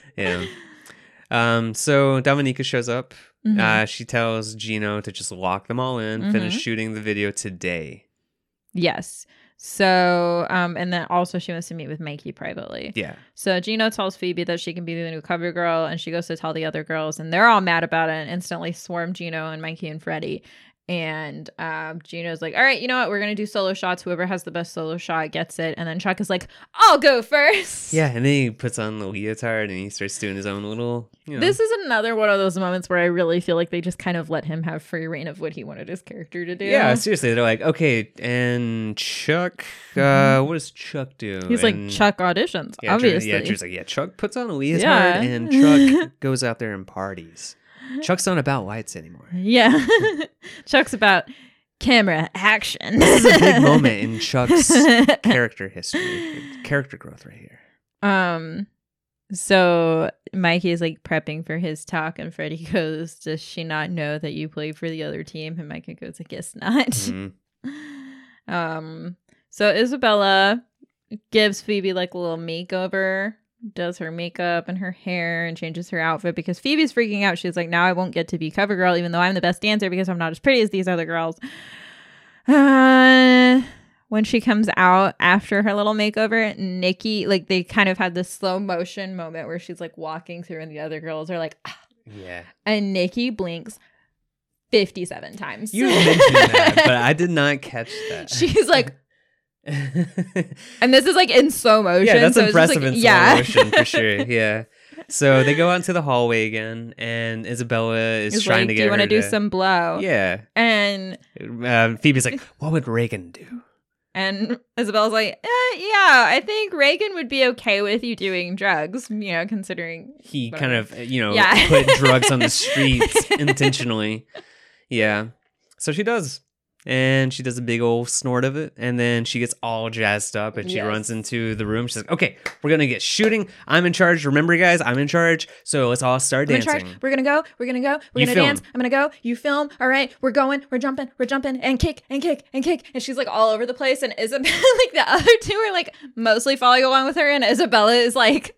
Yeah. So Dominica shows up. She tells Gino to just lock them all in, finish shooting the video today. Yes. So, and then also she wants to meet with Mikey privately. Yeah. So Gino tells Phoebe that she can be the new cover girl, and she goes to tell the other girls, and they're all mad about it and instantly swarm Gino and Mikey and Freddie. And Gino's like, all right, you know what? We're going to do solo shots. Whoever has the best solo shot gets it. And then Chuck is like, I'll go first. Yeah, and then he puts on the leotard and he starts doing his own little, This is another one of those moments where I really feel like they just kind of let him have free reign of what he wanted his character to do. Yeah, seriously. They're like, okay, and Chuck, what does Chuck do? He's like, Chuck auditions, obviously. Drew's like, Chuck puts on a leotard and Chuck goes out there and parties. Chuck's not about lights anymore. Yeah. Chuck's about camera action. This is a big moment in Chuck's character history. Character growth right here. So Mikey is like prepping for his talk, and Freddie goes, does she not know that you play for the other team? And Mikey goes, I guess not. So Isabella gives Phoebe like a little makeover, does her makeup and her hair and changes her outfit because Phoebe's freaking out. She's like, now I won't get to be cover girl even though I'm the best dancer because I'm not as pretty as these other girls. When she comes out after her little makeover, Nikki, like they kind of had this slow motion moment where she's like walking through and the other girls are like, ah. Yeah. And Nikki blinks 57 times. You mentioned that, but I did not catch that. She's like, and this is like in slow motion. Yeah, that's so it's just, impressive like, in slow motion for sure. Yeah. So they go out into the hallway again, and Isabella is It's trying like, to do get you want her to do some blow? Yeah. And Phoebe's like, what would Reagan do? And Isabella's like, yeah, I think Reagan would be okay with you doing drugs, you know, considering He whatever. kind of, Yeah. put drugs on the streets intentionally. Yeah. So she does. And she does a big old snort of it. And then she gets all jazzed up and she Yes. runs into the room. She's like, okay, we're going to get shooting. I'm in charge. Remember, guys, I'm in charge. So let's all start I'm in dancing. charge. We're gonna go. We're gonna go. We're You gonna film. dance. I'm gonna go. You film. All right. We're going. We're jumping. We're jumping and kick and kick and kick. And she's like all over the place. And Isabella, like the other two are like mostly following along with her. And Isabella is like,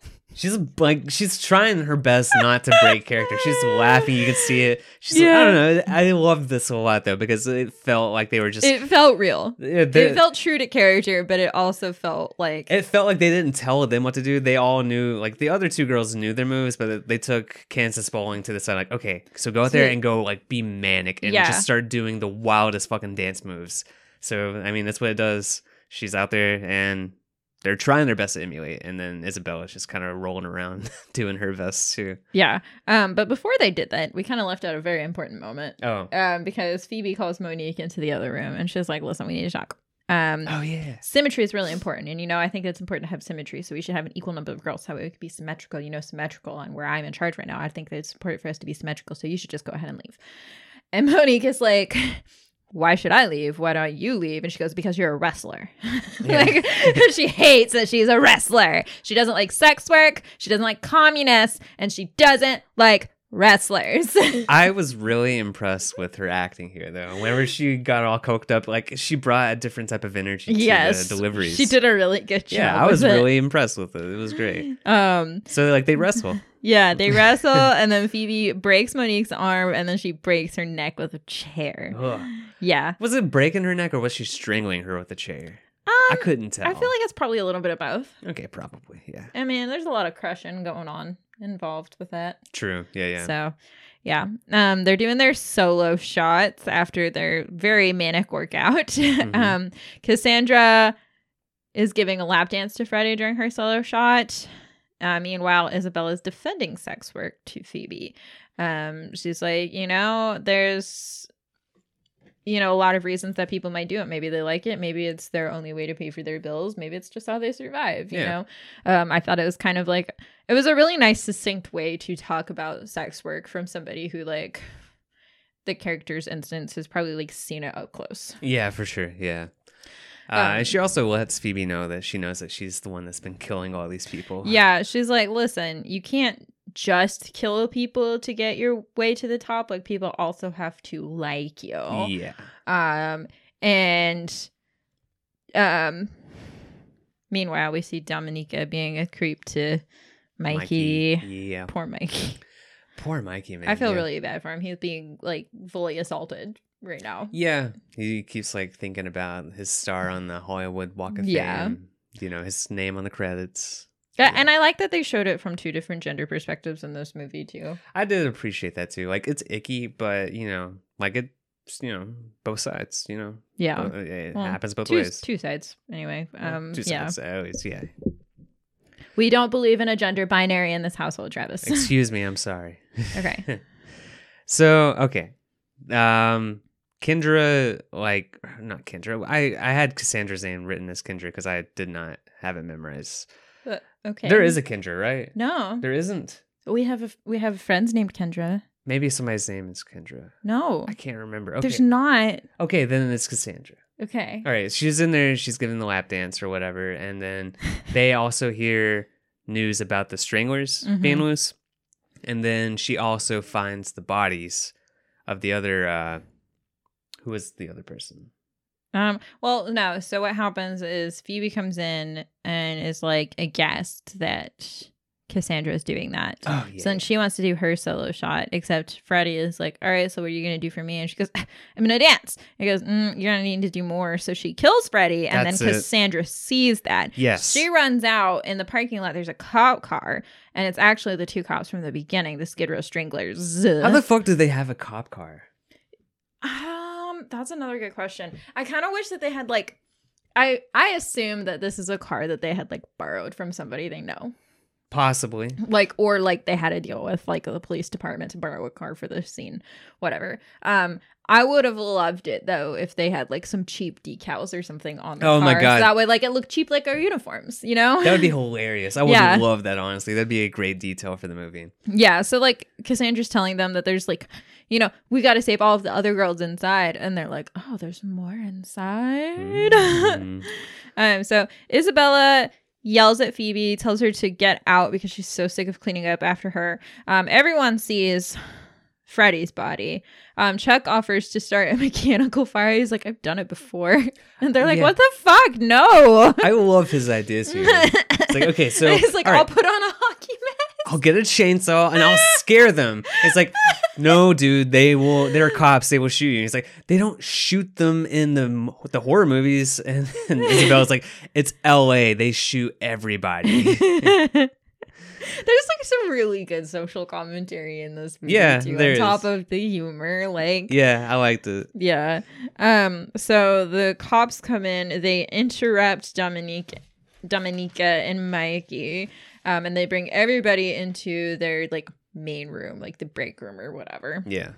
She's trying her best not to break character. She's laughing. You can see it. She's like, I don't know. I love this a lot though because it felt like they were just. it felt real. It It felt true to character, but it also felt like It felt like they didn't tell them what to do. They all knew, like the other two girls knew their moves, but they took Kansas Bowling to the side, like, okay, so go out there and go like be manic and Yeah. just start doing the wildest fucking dance moves. So I mean, that's what it does. She's out there and they're trying their best to emulate, and then Isabella's just kind of rolling around doing her best too. yeah. But before they did that, we kind of left out a very important moment. Oh, Because Phoebe calls Monique into the other room and she's like, listen, we need to talk. oh yeah. Symmetry is really important. And, you know, I think it's important to have symmetry. So we should have an equal number of girls. That way we could be symmetrical, symmetrical on where I'm in charge right now. I think that it's important for us to be symmetrical. So you should just go ahead and leave. And Monique is like, why should I leave? Why don't you leave? And she goes, because you're a wrestler. Like, she hates that she's a wrestler. She doesn't like sex work. She doesn't like communists. And she doesn't like wrestlers. I was really impressed with her acting here, though. Whenever she got all coked up, like she brought a different type of energy to the deliveries. She did a really good job. Yeah, I was with it. really impressed with it. It was great. So like they wrestle. Yeah, they wrestle, and then Phoebe breaks Monique's arm, and then she breaks her neck with a chair. Ugh. Yeah. Was it breaking her neck or was she strangling her with a chair? I couldn't tell. I feel like it's probably a little bit of both. Okay, probably. Yeah. I mean, there's a lot of crushing going on involved with that. True. Yeah. So, yeah. They're doing their solo shots after their very manic workout. Mhm. Cassandra is giving a lap dance to Freddie during her solo shot. Meanwhile, Isabella's defending sex work to Phoebe. She's like, there's, a lot of reasons that people might do it. Maybe they like it. Maybe it's their only way to pay for their bills. Maybe it's just how they survive, you know? I thought it was kind of like, it was a really nice, succinct way to talk about sex work from somebody who, like, the character's instance has probably, like, seen it up close. Yeah, for sure. Yeah. And she also lets Phoebe know that she knows that she's the one that's been killing all these people. Yeah, she's like, listen, you can't just kill people to get your way to the top. Like, people also have to like you. Yeah. Meanwhile, we see Dominica being a creep to Mikey. Yeah. Poor Mikey. Poor Mikey, man. I feel yeah. really bad for him. He's being, like, fully assaulted right now. Yeah. He keeps, like, thinking about his star on the Hollywood Walk of Fame. His name on the credits. Yeah. And I like that they showed it from two different gender perspectives in this movie, too. I did appreciate that, too. Like, it's icky, but, like, it's, both sides, Yeah. It Well, happens both ways. Two sides, anyway. Two Yeah. sides, always, yeah. We don't believe in a gender binary in this household, Travis. Excuse me, I'm sorry. Okay. So, okay. Kendra, like, not Kendra. I had Cassandra's name written as Kendra because I did not have it memorized. Okay. There is a Kendra, right? No. There isn't. We have friends named Kendra. Maybe somebody's name is Kendra. No. I can't remember. Okay. There's not. Okay, then it's Cassandra. Okay. All right, she's in there. She's giving the lap dance or whatever, and then they also hear news about the stranglers being loose, and then she also finds the bodies of the other. Who was the other person? Well, no. So what happens is Phoebe comes in and is like a guest that Cassandra is doing that. Oh, yeah. So then she wants to do her solo shot, except Freddie is like, all right, so what are you going to do for me? And she goes, I'm going to dance. He goes, you're going to need to do more. So she kills Freddie. And That's then it. Cassandra sees that. Yes. She runs out in the parking lot. There's a cop car. And it's actually the two cops from the beginning, the Skid Row Stranglers. How the fuck do they have a cop car? That's another good question. I kind of wish that they had like, I assume that this is a car that they had like borrowed from somebody they know. Possibly. Like, or like they had a deal with like the police department to borrow a car for this scene, whatever. I would have loved it though if they had like some cheap decals or something on the car. My God. So that way like it looked cheap like our uniforms, you know? That would be hilarious. I would Yeah. love that, honestly. That'd be a great detail for the movie. Yeah, so like Cassandra's telling them that there's like, you know, we got to save all of the other girls inside, and they're like, oh, there's more inside. Mm. So Isabella yells at Phoebe, tells her to get out because she's so sick of cleaning up after her. Everyone sees Freddie's body. Chuck offers to start a mechanical fire. He's like, I've done it before. And they're like, Yeah. what the fuck? No. I love his ideas here. It's like, okay, so He's like, all I'll right, put on a hockey mask. I'll get a chainsaw and I'll scare them. It's like, no, dude, they're cops. They will shoot you. It's like, they don't shoot them in the horror movies. And Isabella's like, it's LA. They shoot everybody. There's like some really good social commentary in this movie Yeah, too, there on top is. of the humor. Like, Yeah, I liked it. yeah. So the cops come in, they interrupt Dominica and Mikey, and they bring everybody into their like main room, like the break room or whatever. Yeah.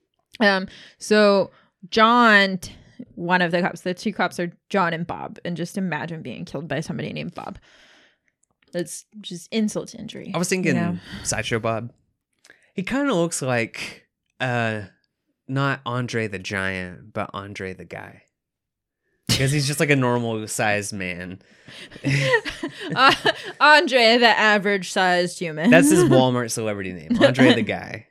So John, one of the cops, the two cops are John and Bob, and just imagine being killed by somebody named Bob. That's just insult to injury. I was thinking you know? Sideshow Bob. He kind of looks like not Andre the Giant, but Andre the Guy. Because he's just like a normal sized man. Andre, the average sized human. That's his Walmart celebrity name, Andre the Guy.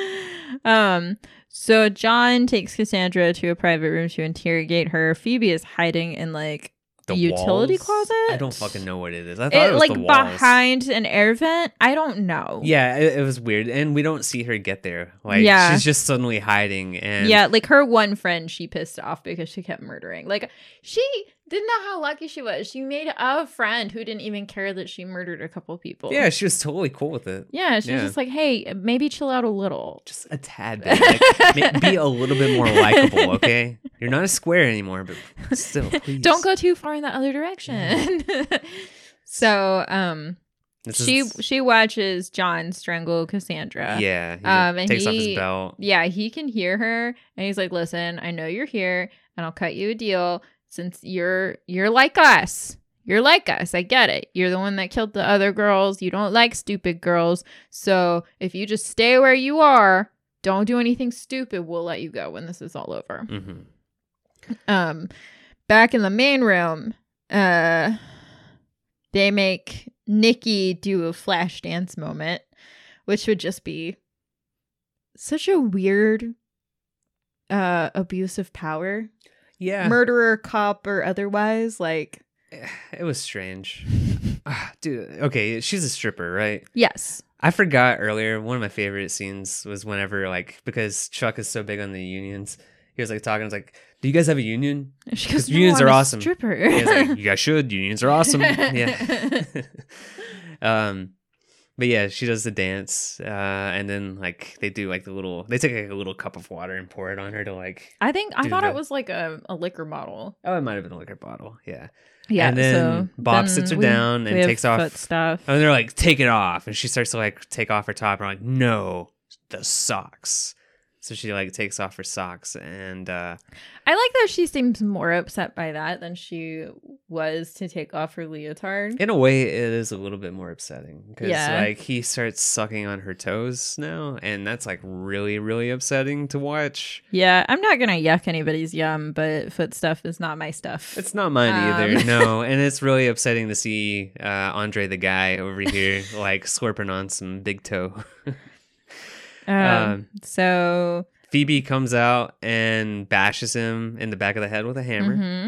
So John takes Cassandra to a private room to interrogate her. Phoebe is hiding in like The utility walls? closet. I don't fucking know what it is. I thought it was like the walls. behind an air vent. I don't know. Yeah, it was weird, and we don't see her get there. Like, Yeah. she's just suddenly hiding, and Yeah, like her one friend she pissed off because she kept murdering. Like she didn't know how lucky she was. She made a friend who didn't even care that she murdered a couple people. yeah, she was totally cool with it. Yeah, she was just like, hey, maybe chill out a little. Just a tad bit. Like, be a little bit more likable, okay? You're not a square anymore, but still, please. Don't go too far in the other direction. So, she watches John strangle Cassandra. Yeah, he and takes off his he- belt. Yeah, he can hear her, and he's like, "Listen, I know you're here, and I'll cut you a deal since you're like us. You're like us. I get it. You're the one that killed the other girls. You don't like stupid girls. So if you just stay where you are, don't do anything stupid, we'll let you go when this is all over." Mm-hmm. Back in the main room, they make Nikki do a flash dance moment, which would just be such a weird abuse of power. Yeah, Murderer, cop, or otherwise. Like, it was strange. Dude, okay, she's a stripper, right? yes. I forgot earlier, one of my favorite scenes was whenever, like, because Chuck is so big on the unions, he was, like, talking, I was like, do you guys have a union? She goes, "No, unions I'm are a awesome." stripper. He was like, you guys should. Unions are awesome. Yeah. But yeah, she does the dance, and then like they do like they take like a little cup of water and pour it on her to like. I Do thought that. it was like a liquor bottle. Oh, it might have been a liquor bottle. Yeah. Yeah. And then so Bob then sits her we- down we and have takes off. foot stuff. And they're like, take it off, and she starts to like take off her top. And I'm like, no, the socks. So she like takes off her socks, and I like that she seems more upset by that than she was to take off her leotard. in a way, it is a little bit more upsetting because Yeah. like he starts sucking on her toes now, and that's like really, really upsetting to watch. Yeah, I'm not gonna yuck anybody's yum, but foot stuff is not my stuff. It's not mine either, Um. no. And it's really upsetting to see Andre the Guy over here like slurping on some big toe. So Phoebe comes out and bashes him in the back of the head with a hammer.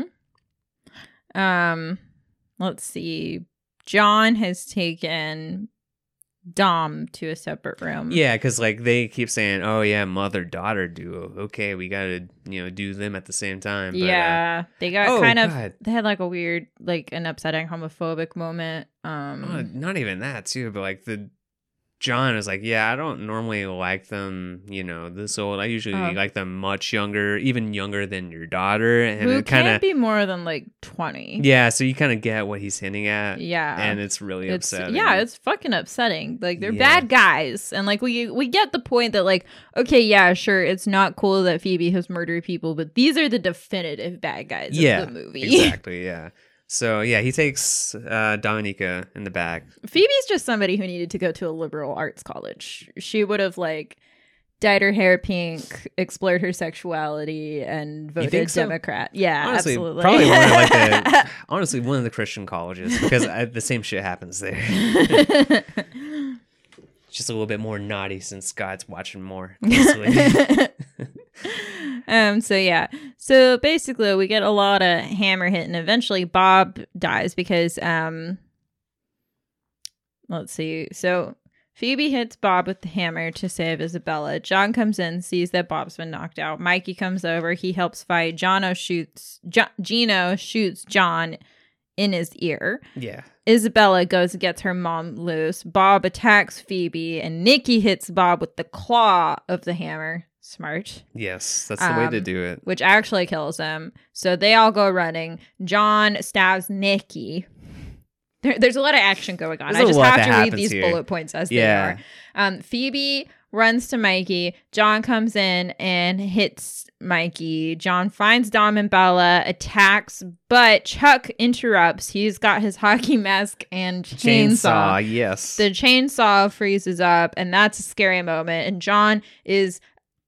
Let's see. John has taken Dom to a separate room. Yeah, because like they keep saying, "Oh yeah, mother-daughter duo. Okay, we gotta do them at the same time." But, yeah, they got God. They had like a weird, like an upsetting homophobic moment. Not even that too, but like John is like, yeah, I don't normally like them, this old. I usually like them much younger, even younger than your daughter. And who it kind of can't be more than like 20. Yeah, so you kind of get what he's hinting at. Yeah. And it's really upsetting. Yeah, it's fucking upsetting. Like, they're bad guys. And like we get the point that like, okay, yeah, sure, it's not cool that Phoebe has murdered people, but these are the definitive bad guys of the movie. Exactly, yeah. So, yeah, he takes Dominica in the back. Phoebe's just somebody who needed to go to a liberal arts college. She would have, like, dyed her hair pink, explored her sexuality, and voted Democrat. Yeah, honestly, absolutely. Probably one of the Christian colleges, because the same shit happens there. Just a little bit more naughty since God's watching more closely. So basically we get a lot of hammer hit, and eventually Bob dies because let's see. So Phoebe hits Bob with the hammer to save Isabella. John comes in, sees that Bob's been knocked out. Mikey comes over, he helps fight. Gino shoots John in his ear. Yeah. Isabella goes and gets her mom loose. Bob attacks Phoebe, and Nikki hits Bob with the claw of the hammer. Smart. Yes, that's the way to do it. Which actually kills him. So they all go running. John stabs Nikki. There's a lot of action going on. I just have to read these bullet points as they are. Phoebe runs to Mikey. John comes in and hits Mikey. John finds Dom and Bella, attacks, but Chuck interrupts. He's got his hockey mask and chainsaw. Yes. The chainsaw freezes up, and that's a scary moment. And John is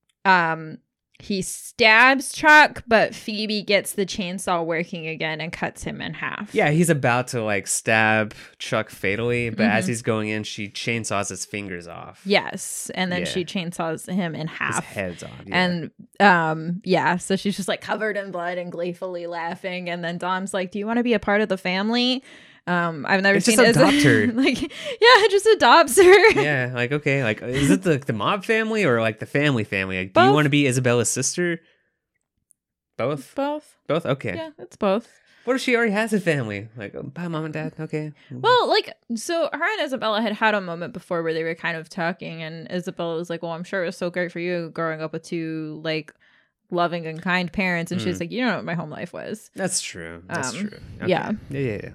he stabs Chuck, but Phoebe gets the chainsaw working again and cuts him in half. Yeah, he's about to like stab Chuck fatally, but as he's going in, she chainsaws his fingers off. Yes, and then she chainsaws him in half. His head's off. Yeah. And so she's just like covered in blood and gleefully laughing. And then Dom's like, "Do you want to be a part of the family?" I've never seen it. Just adopt her. Like, yeah, just adopts her. Yeah, like, okay, like, is it the mob family or like the family? Like, do you want to be Isabella's sister? Both? Both. Okay. Yeah, it's both. What if she already has a family? Like, bye, mom and dad. Okay. Well, like, so her and Isabella had a moment before where they were kind of talking, and Isabella was like, "Well, I'm sure it was so great for you growing up with two, like, loving and kind parents." And she's like, "You know what my home life was." That's true. Okay. Yeah. Yeah.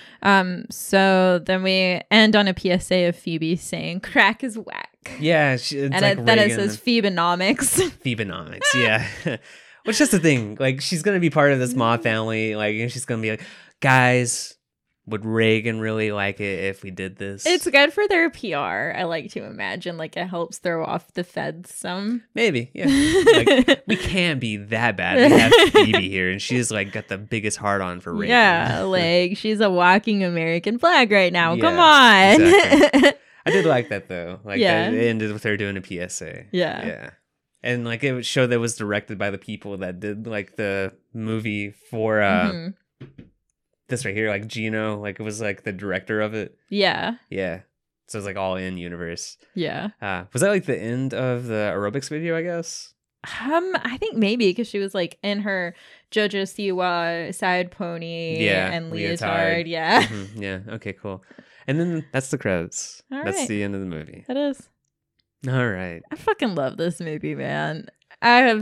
So then we end on a PSA of Phoebe saying crack is whack. Yeah, then it says Phoebenomics. Phoebenomics, yeah. Which is the thing, like, she's gonna be part of this mob family, like, and she's gonna be like, guys, would Reagan really like it if we did this? It's good for their PR. I like to imagine, like, it helps throw off the feds some. Maybe, yeah. Like, we can't be that bad. We have Phoebe here, and she's like got the biggest heart on for Reagan. Yeah, like she's a walking American flag right now. Yeah, come on. Exactly. I did like that though. Like, it ended with her doing a PSA. Yeah. And like it showed that it was directed by the people that did like the movie for this right here, like Gino, like it was like the director of it. Yeah. So it's like all in universe. Yeah. Was that like the end of the aerobics video, I guess? I think maybe because she was like in her JoJo Siwa side pony and leotard. Yeah. Mm-hmm. Yeah. Okay, cool. And then that's the credits. That's the end of the movie. That is. All right. I fucking love this movie, man. I have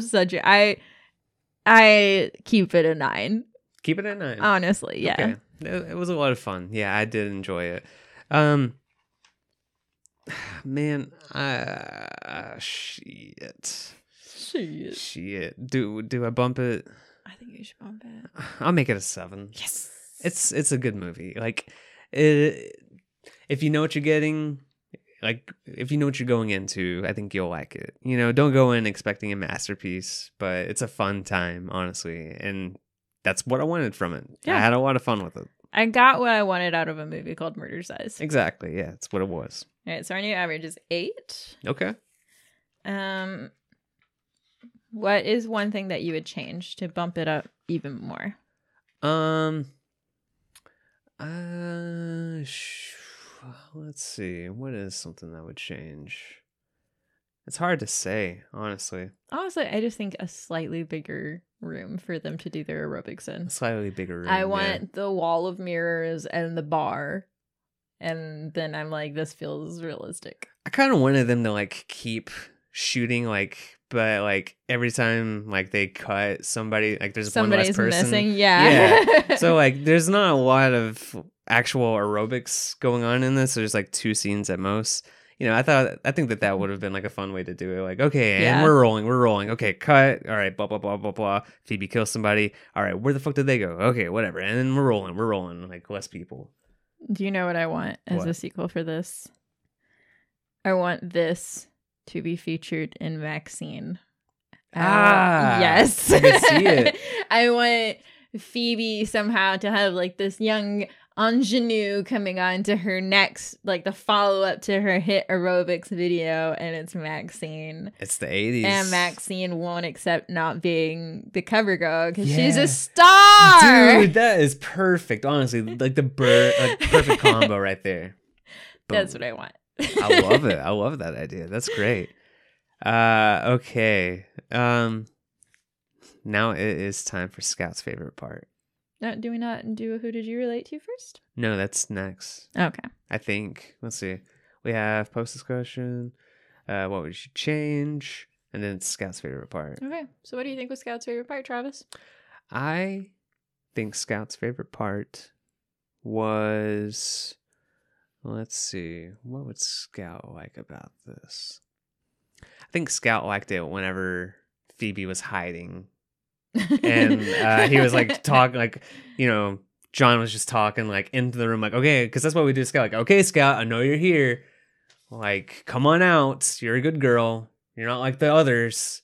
I keep it a 9. Keep it at 9. Honestly, yeah. Okay. It was a lot of fun. Yeah, I did enjoy it. Man, shit. Do I bump it? I think you should bump it. I'll make it a 7. Yes. It's a good movie. Like, if you know what you're getting, like, if you know what you're going into, I think you'll like it. You know, don't go in expecting a masterpiece, but it's a fun time, honestly. And that's what I wanted from it. Yeah. I had a lot of fun with it. I got what I wanted out of a movie called Murder's Eyes. Exactly. Yeah, it's what it was. All right, so our new average is 8. Okay. What is one thing that you would change to bump it up even more? Let's see. What is something that would change? It's hard to say, honestly. Honestly, I just think a slightly bigger room for them to do their aerobics in. A slightly bigger room. I want the wall of mirrors and the bar. And then I'm like, this feels realistic. I kind of wanted them to like keep shooting, like, but like every time like they cut somebody, like there's Somebody's one less person missing. Yeah. So like there's not a lot of actual aerobics going on in this. There's like 2 scenes at most. You know, I think that would have been like a fun way to do it. Like, okay, Yeah. and we're rolling. Okay, cut. All right, blah blah blah blah blah. Phoebe kills somebody. All right, where the fuck did they go? Okay, whatever. And then we're rolling. Like less people. Do you know what I want as What? a sequel for this? I want this to be featured in Maxine. Yes. I can see it. I want Phoebe somehow to have like this young ingenue coming on to her next, like the follow-up to her hit aerobics video, and it's Maxine. It's the 80s. And Maxine won't accept not being the cover girl because she's Yeah. a star. Dude, that is perfect. Honestly, like the perfect combo right there. That's Boom. what I want. I love it. I love that idea. That's great. Okay. Now it is time for Scout's favorite part. Do we not do a who did you relate to first? No, that's next. Okay. I think. Let's see. We have post discussion. What would you change? And then it's Scout's favorite part. Okay. So what do you think was Scout's favorite part, Travis? I think Scout's favorite part was. Let's see. What would Scout like about this? I think Scout liked it whenever Phoebe was hiding. And he was like talking, like, you know, John was just talking like into the room, like, okay, because that's what we do, Scout. Like, okay, Scout, I know you're here. Like, come on out. You're a good girl. You're not like the others.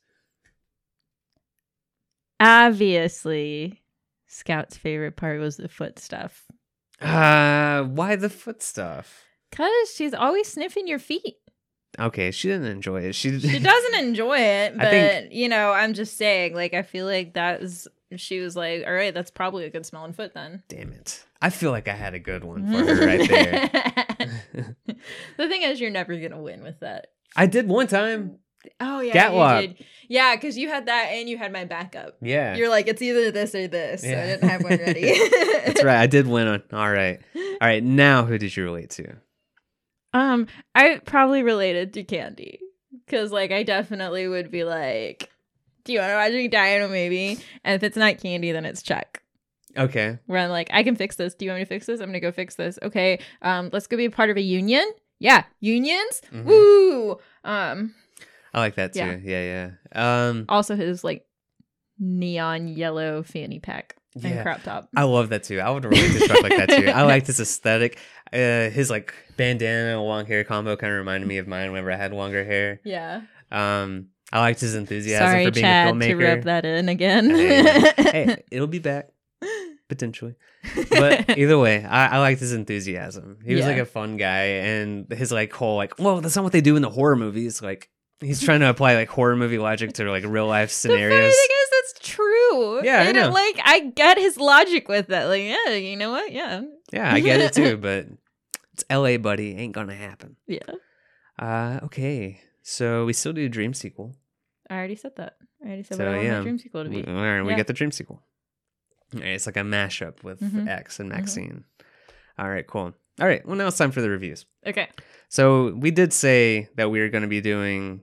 Obviously, Scout's favorite part was the foot stuff. Why the foot stuff? Because she's always sniffing your feet. Okay, she didn't enjoy it. She doesn't enjoy it, I but, think- you know, I'm just saying, like, I feel like she was like, all right, that's probably a good smelling foot then. Damn it. I feel like I had a good one for her right there. The thing is, you're never going to win with that. I did one time. Oh, yeah. Gatwop. You did. Yeah, because you had that and you had my backup. Yeah. You're like, it's either this or this. So I Yeah. didn't have one ready. That's right. I did win on. All right. All right. Now, who did you relate to? I probably related to Candy. Because, like, I definitely would be like, do you want to watch me die in a movie? And if it's not Candy, then it's Chuck. Okay. Where I'm like, I can fix this. Do you want me to fix this? I'm going to go fix this. Okay. Let's go be a part of a union. Yeah. Unions. Mhm. Woo. I like that too. Yeah. Yeah. Also his, like, neon yellow fanny pack and Yeah. crop top. I love that too. I would relate to Chuck like that too. I liked his aesthetic. His like bandana and long hair combo kind of reminded me of mine whenever I had longer hair. Yeah. I liked his enthusiasm Sorry, for being Chad, a filmmaker. to rub that in again. Hey, it'll be back potentially. But either way, I liked his enthusiasm. He was Yeah. like a fun guy, and his like whole like, well, that's not what they do in the horror movies. Like he's trying to apply like horror movie logic to like real life The funny scenarios. thing is, that's true. Yeah, I and know. like, I get his logic with that. Like, yeah, you know what? Yeah. Yeah, I get it too, but it's LA, buddy. Ain't gonna happen. Yeah. Okay. So we still do a dream sequel. I already said that. I already said So, what I want yeah. my dream sequel to be. All right, we Yeah. get the dream sequel. All right, it's like a mashup with Mhm. X and Maxine. All right, cool. All right, well now it's time for the reviews. Okay. So we did say that we were going to be doing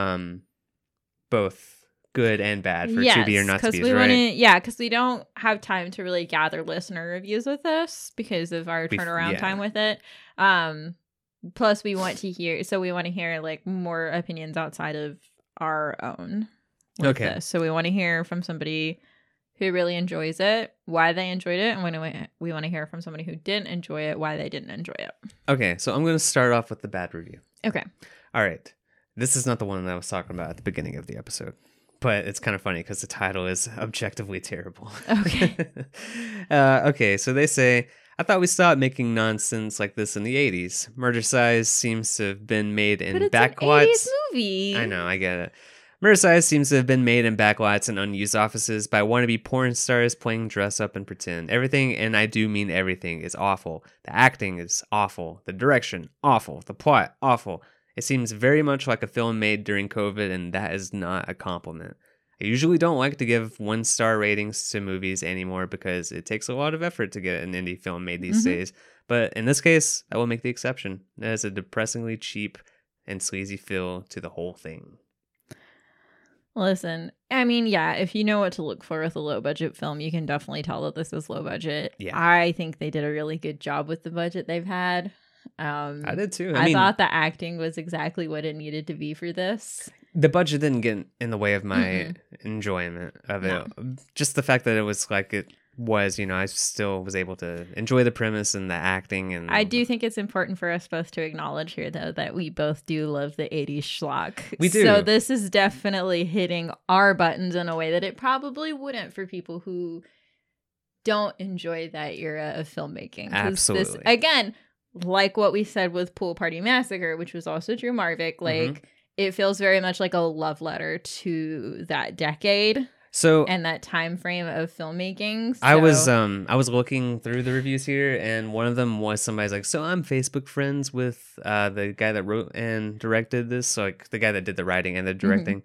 both good and bad for to be or not to be, right? Because we don't have time to really gather listener reviews with this because of our turnaround yeah. time with it. Plus, we want to hear like more opinions outside of our own. With Okay. This. So we want to hear from somebody who really enjoys it, why they enjoyed it, and we want to hear from somebody who didn't enjoy it, why they didn't enjoy it. Okay, so I'm going to start off with the bad review. Okay. All right. This is not the one that I was talking about at the beginning of the episode, but it's kind of funny because the title is objectively terrible. Okay. Okay, so they say, I thought we stopped making nonsense like this in the 80s. Murder Size seems to have been made in But it's backlots. an 80s movie. I know, I get it. Merseys seems to have been made in backlots and unused offices by wannabe porn stars playing dress up and pretend. Everything, and I do mean everything, is awful. The acting is awful. The direction, awful. The plot, awful. It seems very much like a film made during COVID, and that is not a compliment. I usually don't like to give 1-star ratings to movies anymore because it takes a lot of effort to get an indie film made these days. But in this case, I will make the exception. It has a depressingly cheap and sleazy feel to the whole thing. Listen, I mean, yeah, if you know what to look for with a low budget film, you can definitely tell that this is low budget. Yeah. I think they did a really good job with the budget they've had. I did too. I thought the acting was exactly what it needed to be for this. The budget didn't get in the way of my enjoyment of it. Just the fact that it was like it was, I still was able to enjoy the premise and the acting. And I do think it's important for us both to acknowledge here, though, that we both do love the 80s schlock. We do. So this is definitely hitting our buttons in a way that it probably wouldn't for people who don't enjoy that era of filmmaking. 'Cause Absolutely. This, again, like what we said with Pool Party Massacre, which was also Drew Marvick, like it feels very much like a love letter to that decade. So and that time frame of filmmaking. So. I was looking through the reviews here, and one of them was somebody's like, so I'm Facebook friends with the guy that wrote and directed this, so like the guy that did the writing and the directing.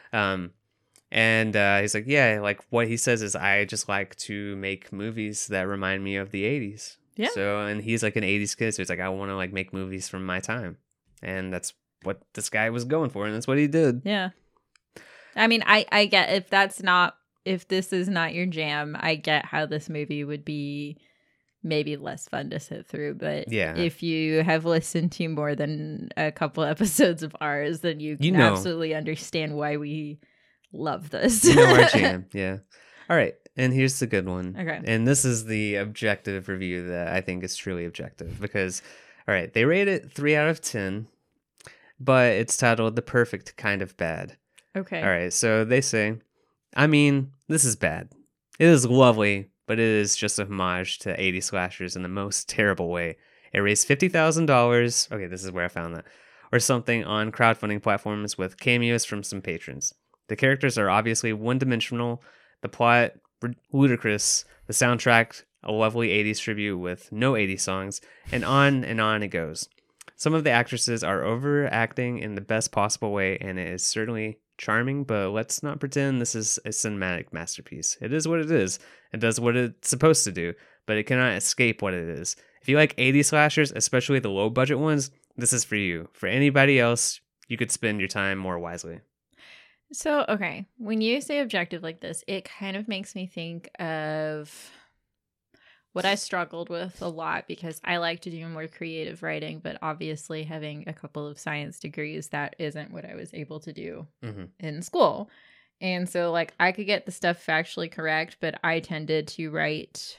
And he's like, yeah, like what he says is I just like to make movies that remind me of the 80s. Yeah. So, and he's like an 80s kid, so he's like, I want to like make movies from my time. And that's what this guy was going for, and that's what he did. Yeah. I mean, I get if this is not your jam, I get how this movie would be maybe less fun to sit through. But yeah, if you have listened to more than a couple episodes of ours, then you can absolutely understand why we love this. You know our jam, yeah. All right, and here's the good one. Okay. And this is the objective review that I think is truly objective because, all right, they rate it 3 out of 10, but it's titled The Perfect Kind of Bad. Okay. All right, so they say, I mean, this is bad. It is lovely, but it is just a homage to 80 slashers in the most terrible way. It raised $50,000, okay, this is where I found that, or something on crowdfunding platforms with cameos from some patrons. The characters are obviously one-dimensional, the plot ludicrous, the soundtrack a lovely 80s tribute with no 80s songs, and on it goes. Some of the actresses are overacting in the best possible way, and it is certainly charming, but let's not pretend this is a cinematic masterpiece. It is what it is. It does what it's supposed to do, but it cannot escape what it is. If you like 80s slashers, especially the low budget ones, this is for you. For anybody else, you could spend your time more wisely. So, okay, when you say objective like this, it kind of makes me think of what I struggled with a lot because I like to do more creative writing, but obviously having a couple of science degrees, that isn't what I was able to do in school. And so, like, I could get the stuff factually correct, but I tended to write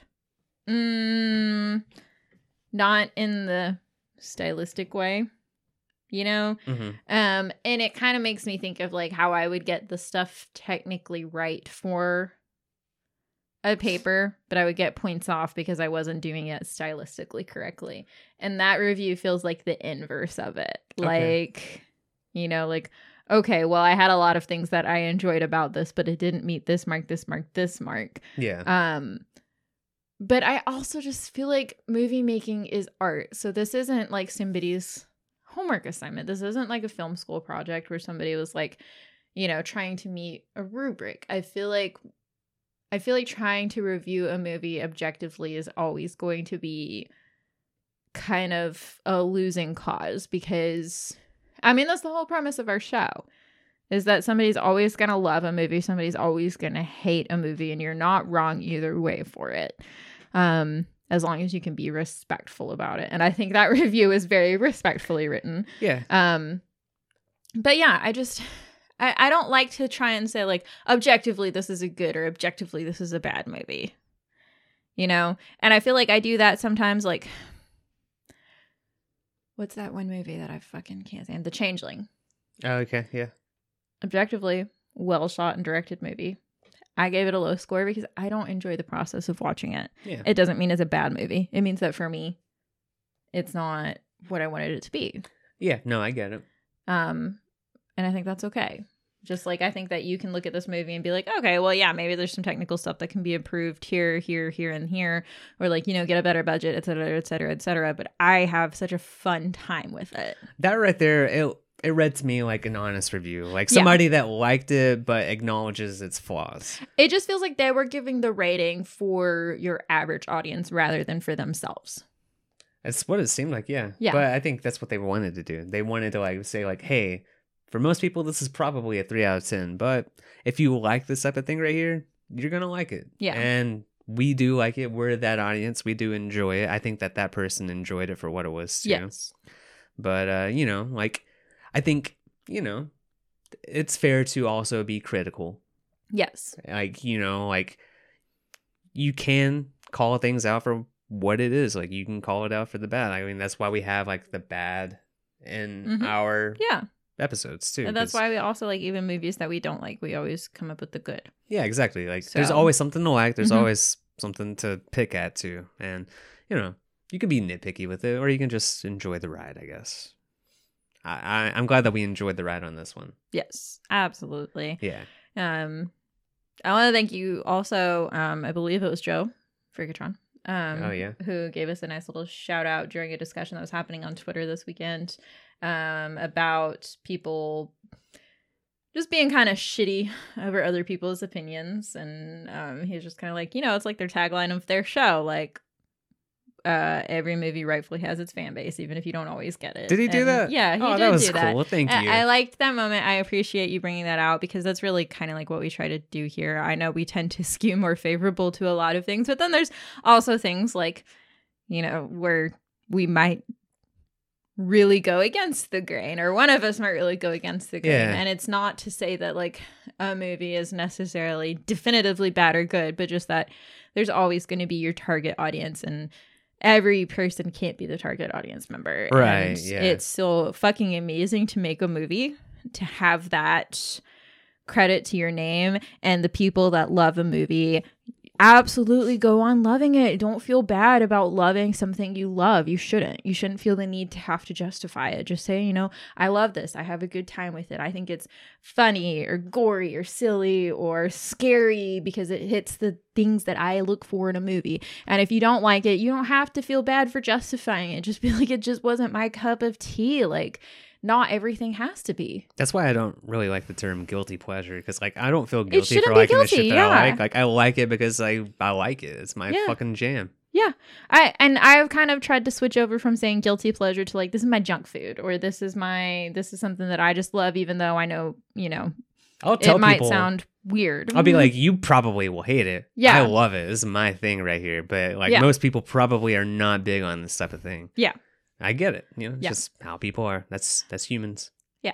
not in the stylistic way, you know? And it kind of makes me think of, like, how I would get the stuff technically right for a paper, but I would get points off because I wasn't doing it stylistically correctly. And that review feels like the inverse of it. Okay. Like, you know, like, okay, well, I had a lot of things that I enjoyed about this, but it didn't meet this mark, this mark, this mark. Yeah. But I also just feel like movie making is art. So this isn't like somebody's homework assignment. This isn't like a film school project where somebody was like, you know, trying to meet a rubric. I feel like trying to review a movie objectively is always going to be kind of a losing cause because, I mean, that's the whole premise of our show, is that somebody's always going to love a movie, somebody's always going to hate a movie, and you're not wrong either way for it, as long as you can be respectful about it. And I think that review is very respectfully written. Yeah. But yeah, I don't like to try and say, like, objectively this is a good or objectively this is a bad movie, you know? And I feel like I do that sometimes, like, what's that one movie that I fucking can't stand? The Changeling. Oh, okay, yeah. Objectively, well shot and directed movie. I gave it a low score because I don't enjoy the process of watching it. Yeah. It doesn't mean it's a bad movie. It means that for me, it's not what I wanted it to be. Yeah, no, I get it. And I think that's okay. Just like, I think that you can look at this movie and be like, okay, well, yeah, maybe there's some technical stuff that can be improved here, and here, or like, get a better budget, et cetera, et cetera, et cetera. But I have such a fun time with it. That right there, it read to me like an honest review, like somebody that liked it but acknowledges its flaws. It just feels like they were giving the rating for your average audience rather than for themselves. That's what it seemed like, yeah. Yeah. But I think that's what they wanted to do. They wanted to like say like, hey, for most people, this is probably a 3 out of 10. But if you like this type of thing right here, you're going to like it. Yeah. And we do like it. We're that audience. We do enjoy it. I think that person enjoyed it for what it was, too. Yes. But, like, I think, it's fair to also be critical. Yes. Like, like, you can call things out for what it is. Like, you can call it out for the bad. I mean, that's why we have, like, the bad in our... Yeah. episodes too, And that's why we also like, even movies that we don't like, we always come up with the good. Yeah, exactly. Like So- there's always something to like, there's Mhm. always something to pick at too, and you can be nitpicky with it or you can just enjoy the ride, I guess. I'm glad that we enjoyed the ride on this one. Yes, absolutely. Yeah. I want to thank you also, I believe it was Joe Frigatron, Oh, yeah. who gave us a nice little shout out during a discussion that was happening on Twitter this weekend, about people just being kind of shitty over other people's opinions. And he was just kind of like, it's like their tagline of their show, like, every movie rightfully has its fan base, even if you don't always get it. Did he do And that? Yeah, he Oh, did that was do that. cool. Thank you. I liked that moment. I appreciate you bringing that out because that's really kind of like what we try to do here. I know we tend to skew more favorable to a lot of things, but then there's also things like, where we might really go against the grain, or one of us might really go against the grain. Yeah. And it's not to say that like a movie is necessarily definitively bad or good, but just that there's always going to be your target audience, and every person can't be the target audience member. Right, And yeah. it's so fucking amazing to make a movie, to have that credit to your name, and the people that love a movie absolutely go on loving it. Don't feel bad about loving something you love. You shouldn't feel the need to have to justify it. Just say, I love this. I have a good time with it. I think it's funny or gory or silly or scary because it hits the things that I look for in a movie. And if you don't like it, you don't have to feel bad for justifying it. Just be like, it just wasn't my cup of tea. Like, not everything has to be. That's why I don't really like the term guilty pleasure, because like I don't feel guilty shouldn't for be liking the guilty, shit that yeah. I like. Like I like it because I like it. It's my Yeah. fucking jam. Yeah. I've kind of tried to switch over from saying guilty pleasure to like, this is my junk food, or this is something that I just love, even though I know, I'll tell it might people, sound weird. I'll be like, you probably will hate it. Yeah. I love it. This is my thing right here. But like Yeah. most people probably are not big on this type of thing. Yeah. I get it. It's Yeah. just how people are. That's humans.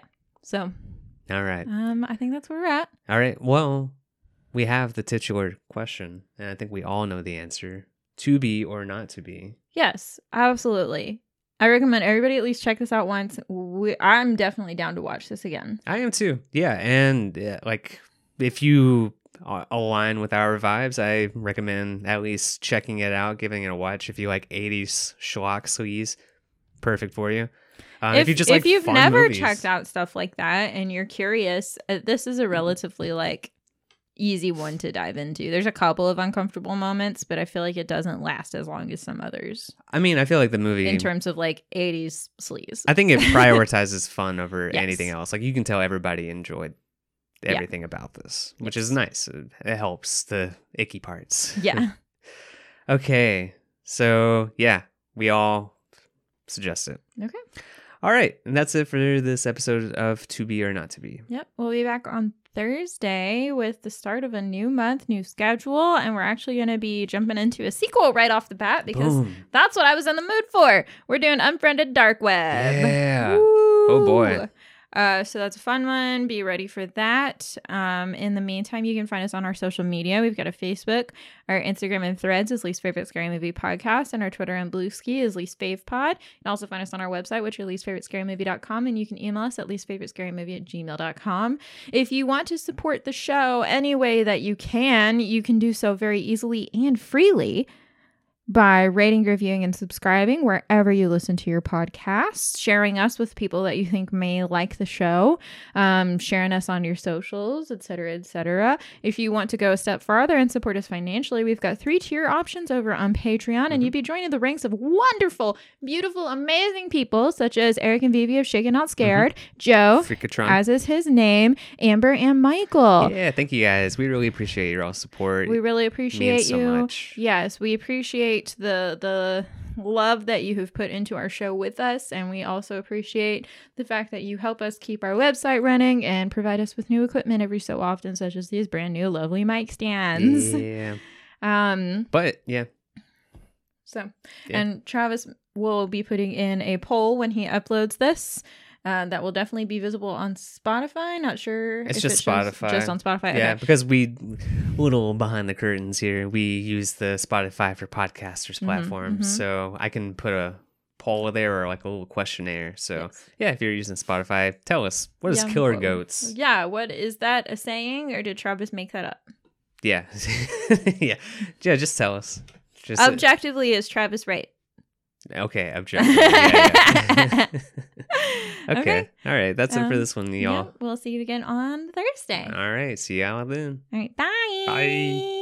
So, All right. I think that's where we're at. All right. Well, we have the titular question, and I think we all know the answer. To be or not to be. Yes, absolutely. I recommend everybody at least check this out once. I'm definitely down to watch this again. I am too. Yeah, and like if you align with our vibes, I recommend at least checking it out, giving it a watch. If you like 80s schlock sleaze, perfect for you. If you just like if you've fun never movies. checked out stuff like that and you're curious, this is a relatively like easy one to dive into. There's a couple of uncomfortable moments, but I feel like it doesn't last as long as some others I mean, I feel like the movie in terms of like 80s sleaze. I think it prioritizes fun over Yes. anything else. Like you can tell everybody enjoyed Yeah. everything about this, which is nice. It helps the icky parts. Yeah. Okay. So, yeah, we all suggest it. Okay. All right. And that's it for this episode of To Be or Not to Be. Yep. We'll be back on Thursday with the start of a new month, new schedule, and we're actually going to be jumping into a sequel right off the bat because Boom. that's what I was in the mood for. We're doing Unfriended Dark Web. Yeah. Woo! Oh, boy. So that's a fun one. Be ready for that. In the meantime, you can find us on our social media. We've got a Facebook. Our Instagram and Threads is Least Favorite Scary Movie Podcast, and our Twitter and Bluesky is Least Fave Pod. You can also find us on our website, which is leastfavoritescarymovie.com, and you can email us at leastfavoritescarymovie@gmail.com. If you want to support the show any way that you can do so very easily and freely by rating, reviewing, and subscribing wherever you listen to your podcasts, sharing us with people that you think may like the show, sharing us on your socials, etc., etc. If you want to go a step farther and support us financially, we've got 3-tier options over on Patreon, and you'd be joining the ranks of wonderful, beautiful, amazing people such as Eric and Vivi of Shaken Not Scared, Joe, Freakatron. as is his name, Amber, and Michael. Yeah, thank you guys. We really appreciate your all support. We really appreciate means so you. much. Yes, we appreciate the love that you have put into our show with us, and we also appreciate the fact that you help us keep our website running and provide us with new equipment every so often, such as these brand new lovely mic stands. Yeah. But yeah. So, Yeah. and Travis will be putting in a poll when he uploads this. That will definitely be visible on Spotify. Not sure. It's if just it shows Spotify. Just on Spotify. Yeah, Okay. because we little behind the curtains here. We use the Spotify for podcasters platform, so I can put a poll there or like a little questionnaire. So Yes. yeah, if you're using Spotify, tell us what is Yeah, killer what- goats. Yeah, what is that a saying, or did Travis make that up? Yeah, yeah. Just tell us. Just Objectively, is Travis right? okay, objective. Yeah. Okay. Okay. All right. That's it for this one, y'all. Yeah, we'll see you again on Thursday. All right. See y'all then. All right. Bye. Bye.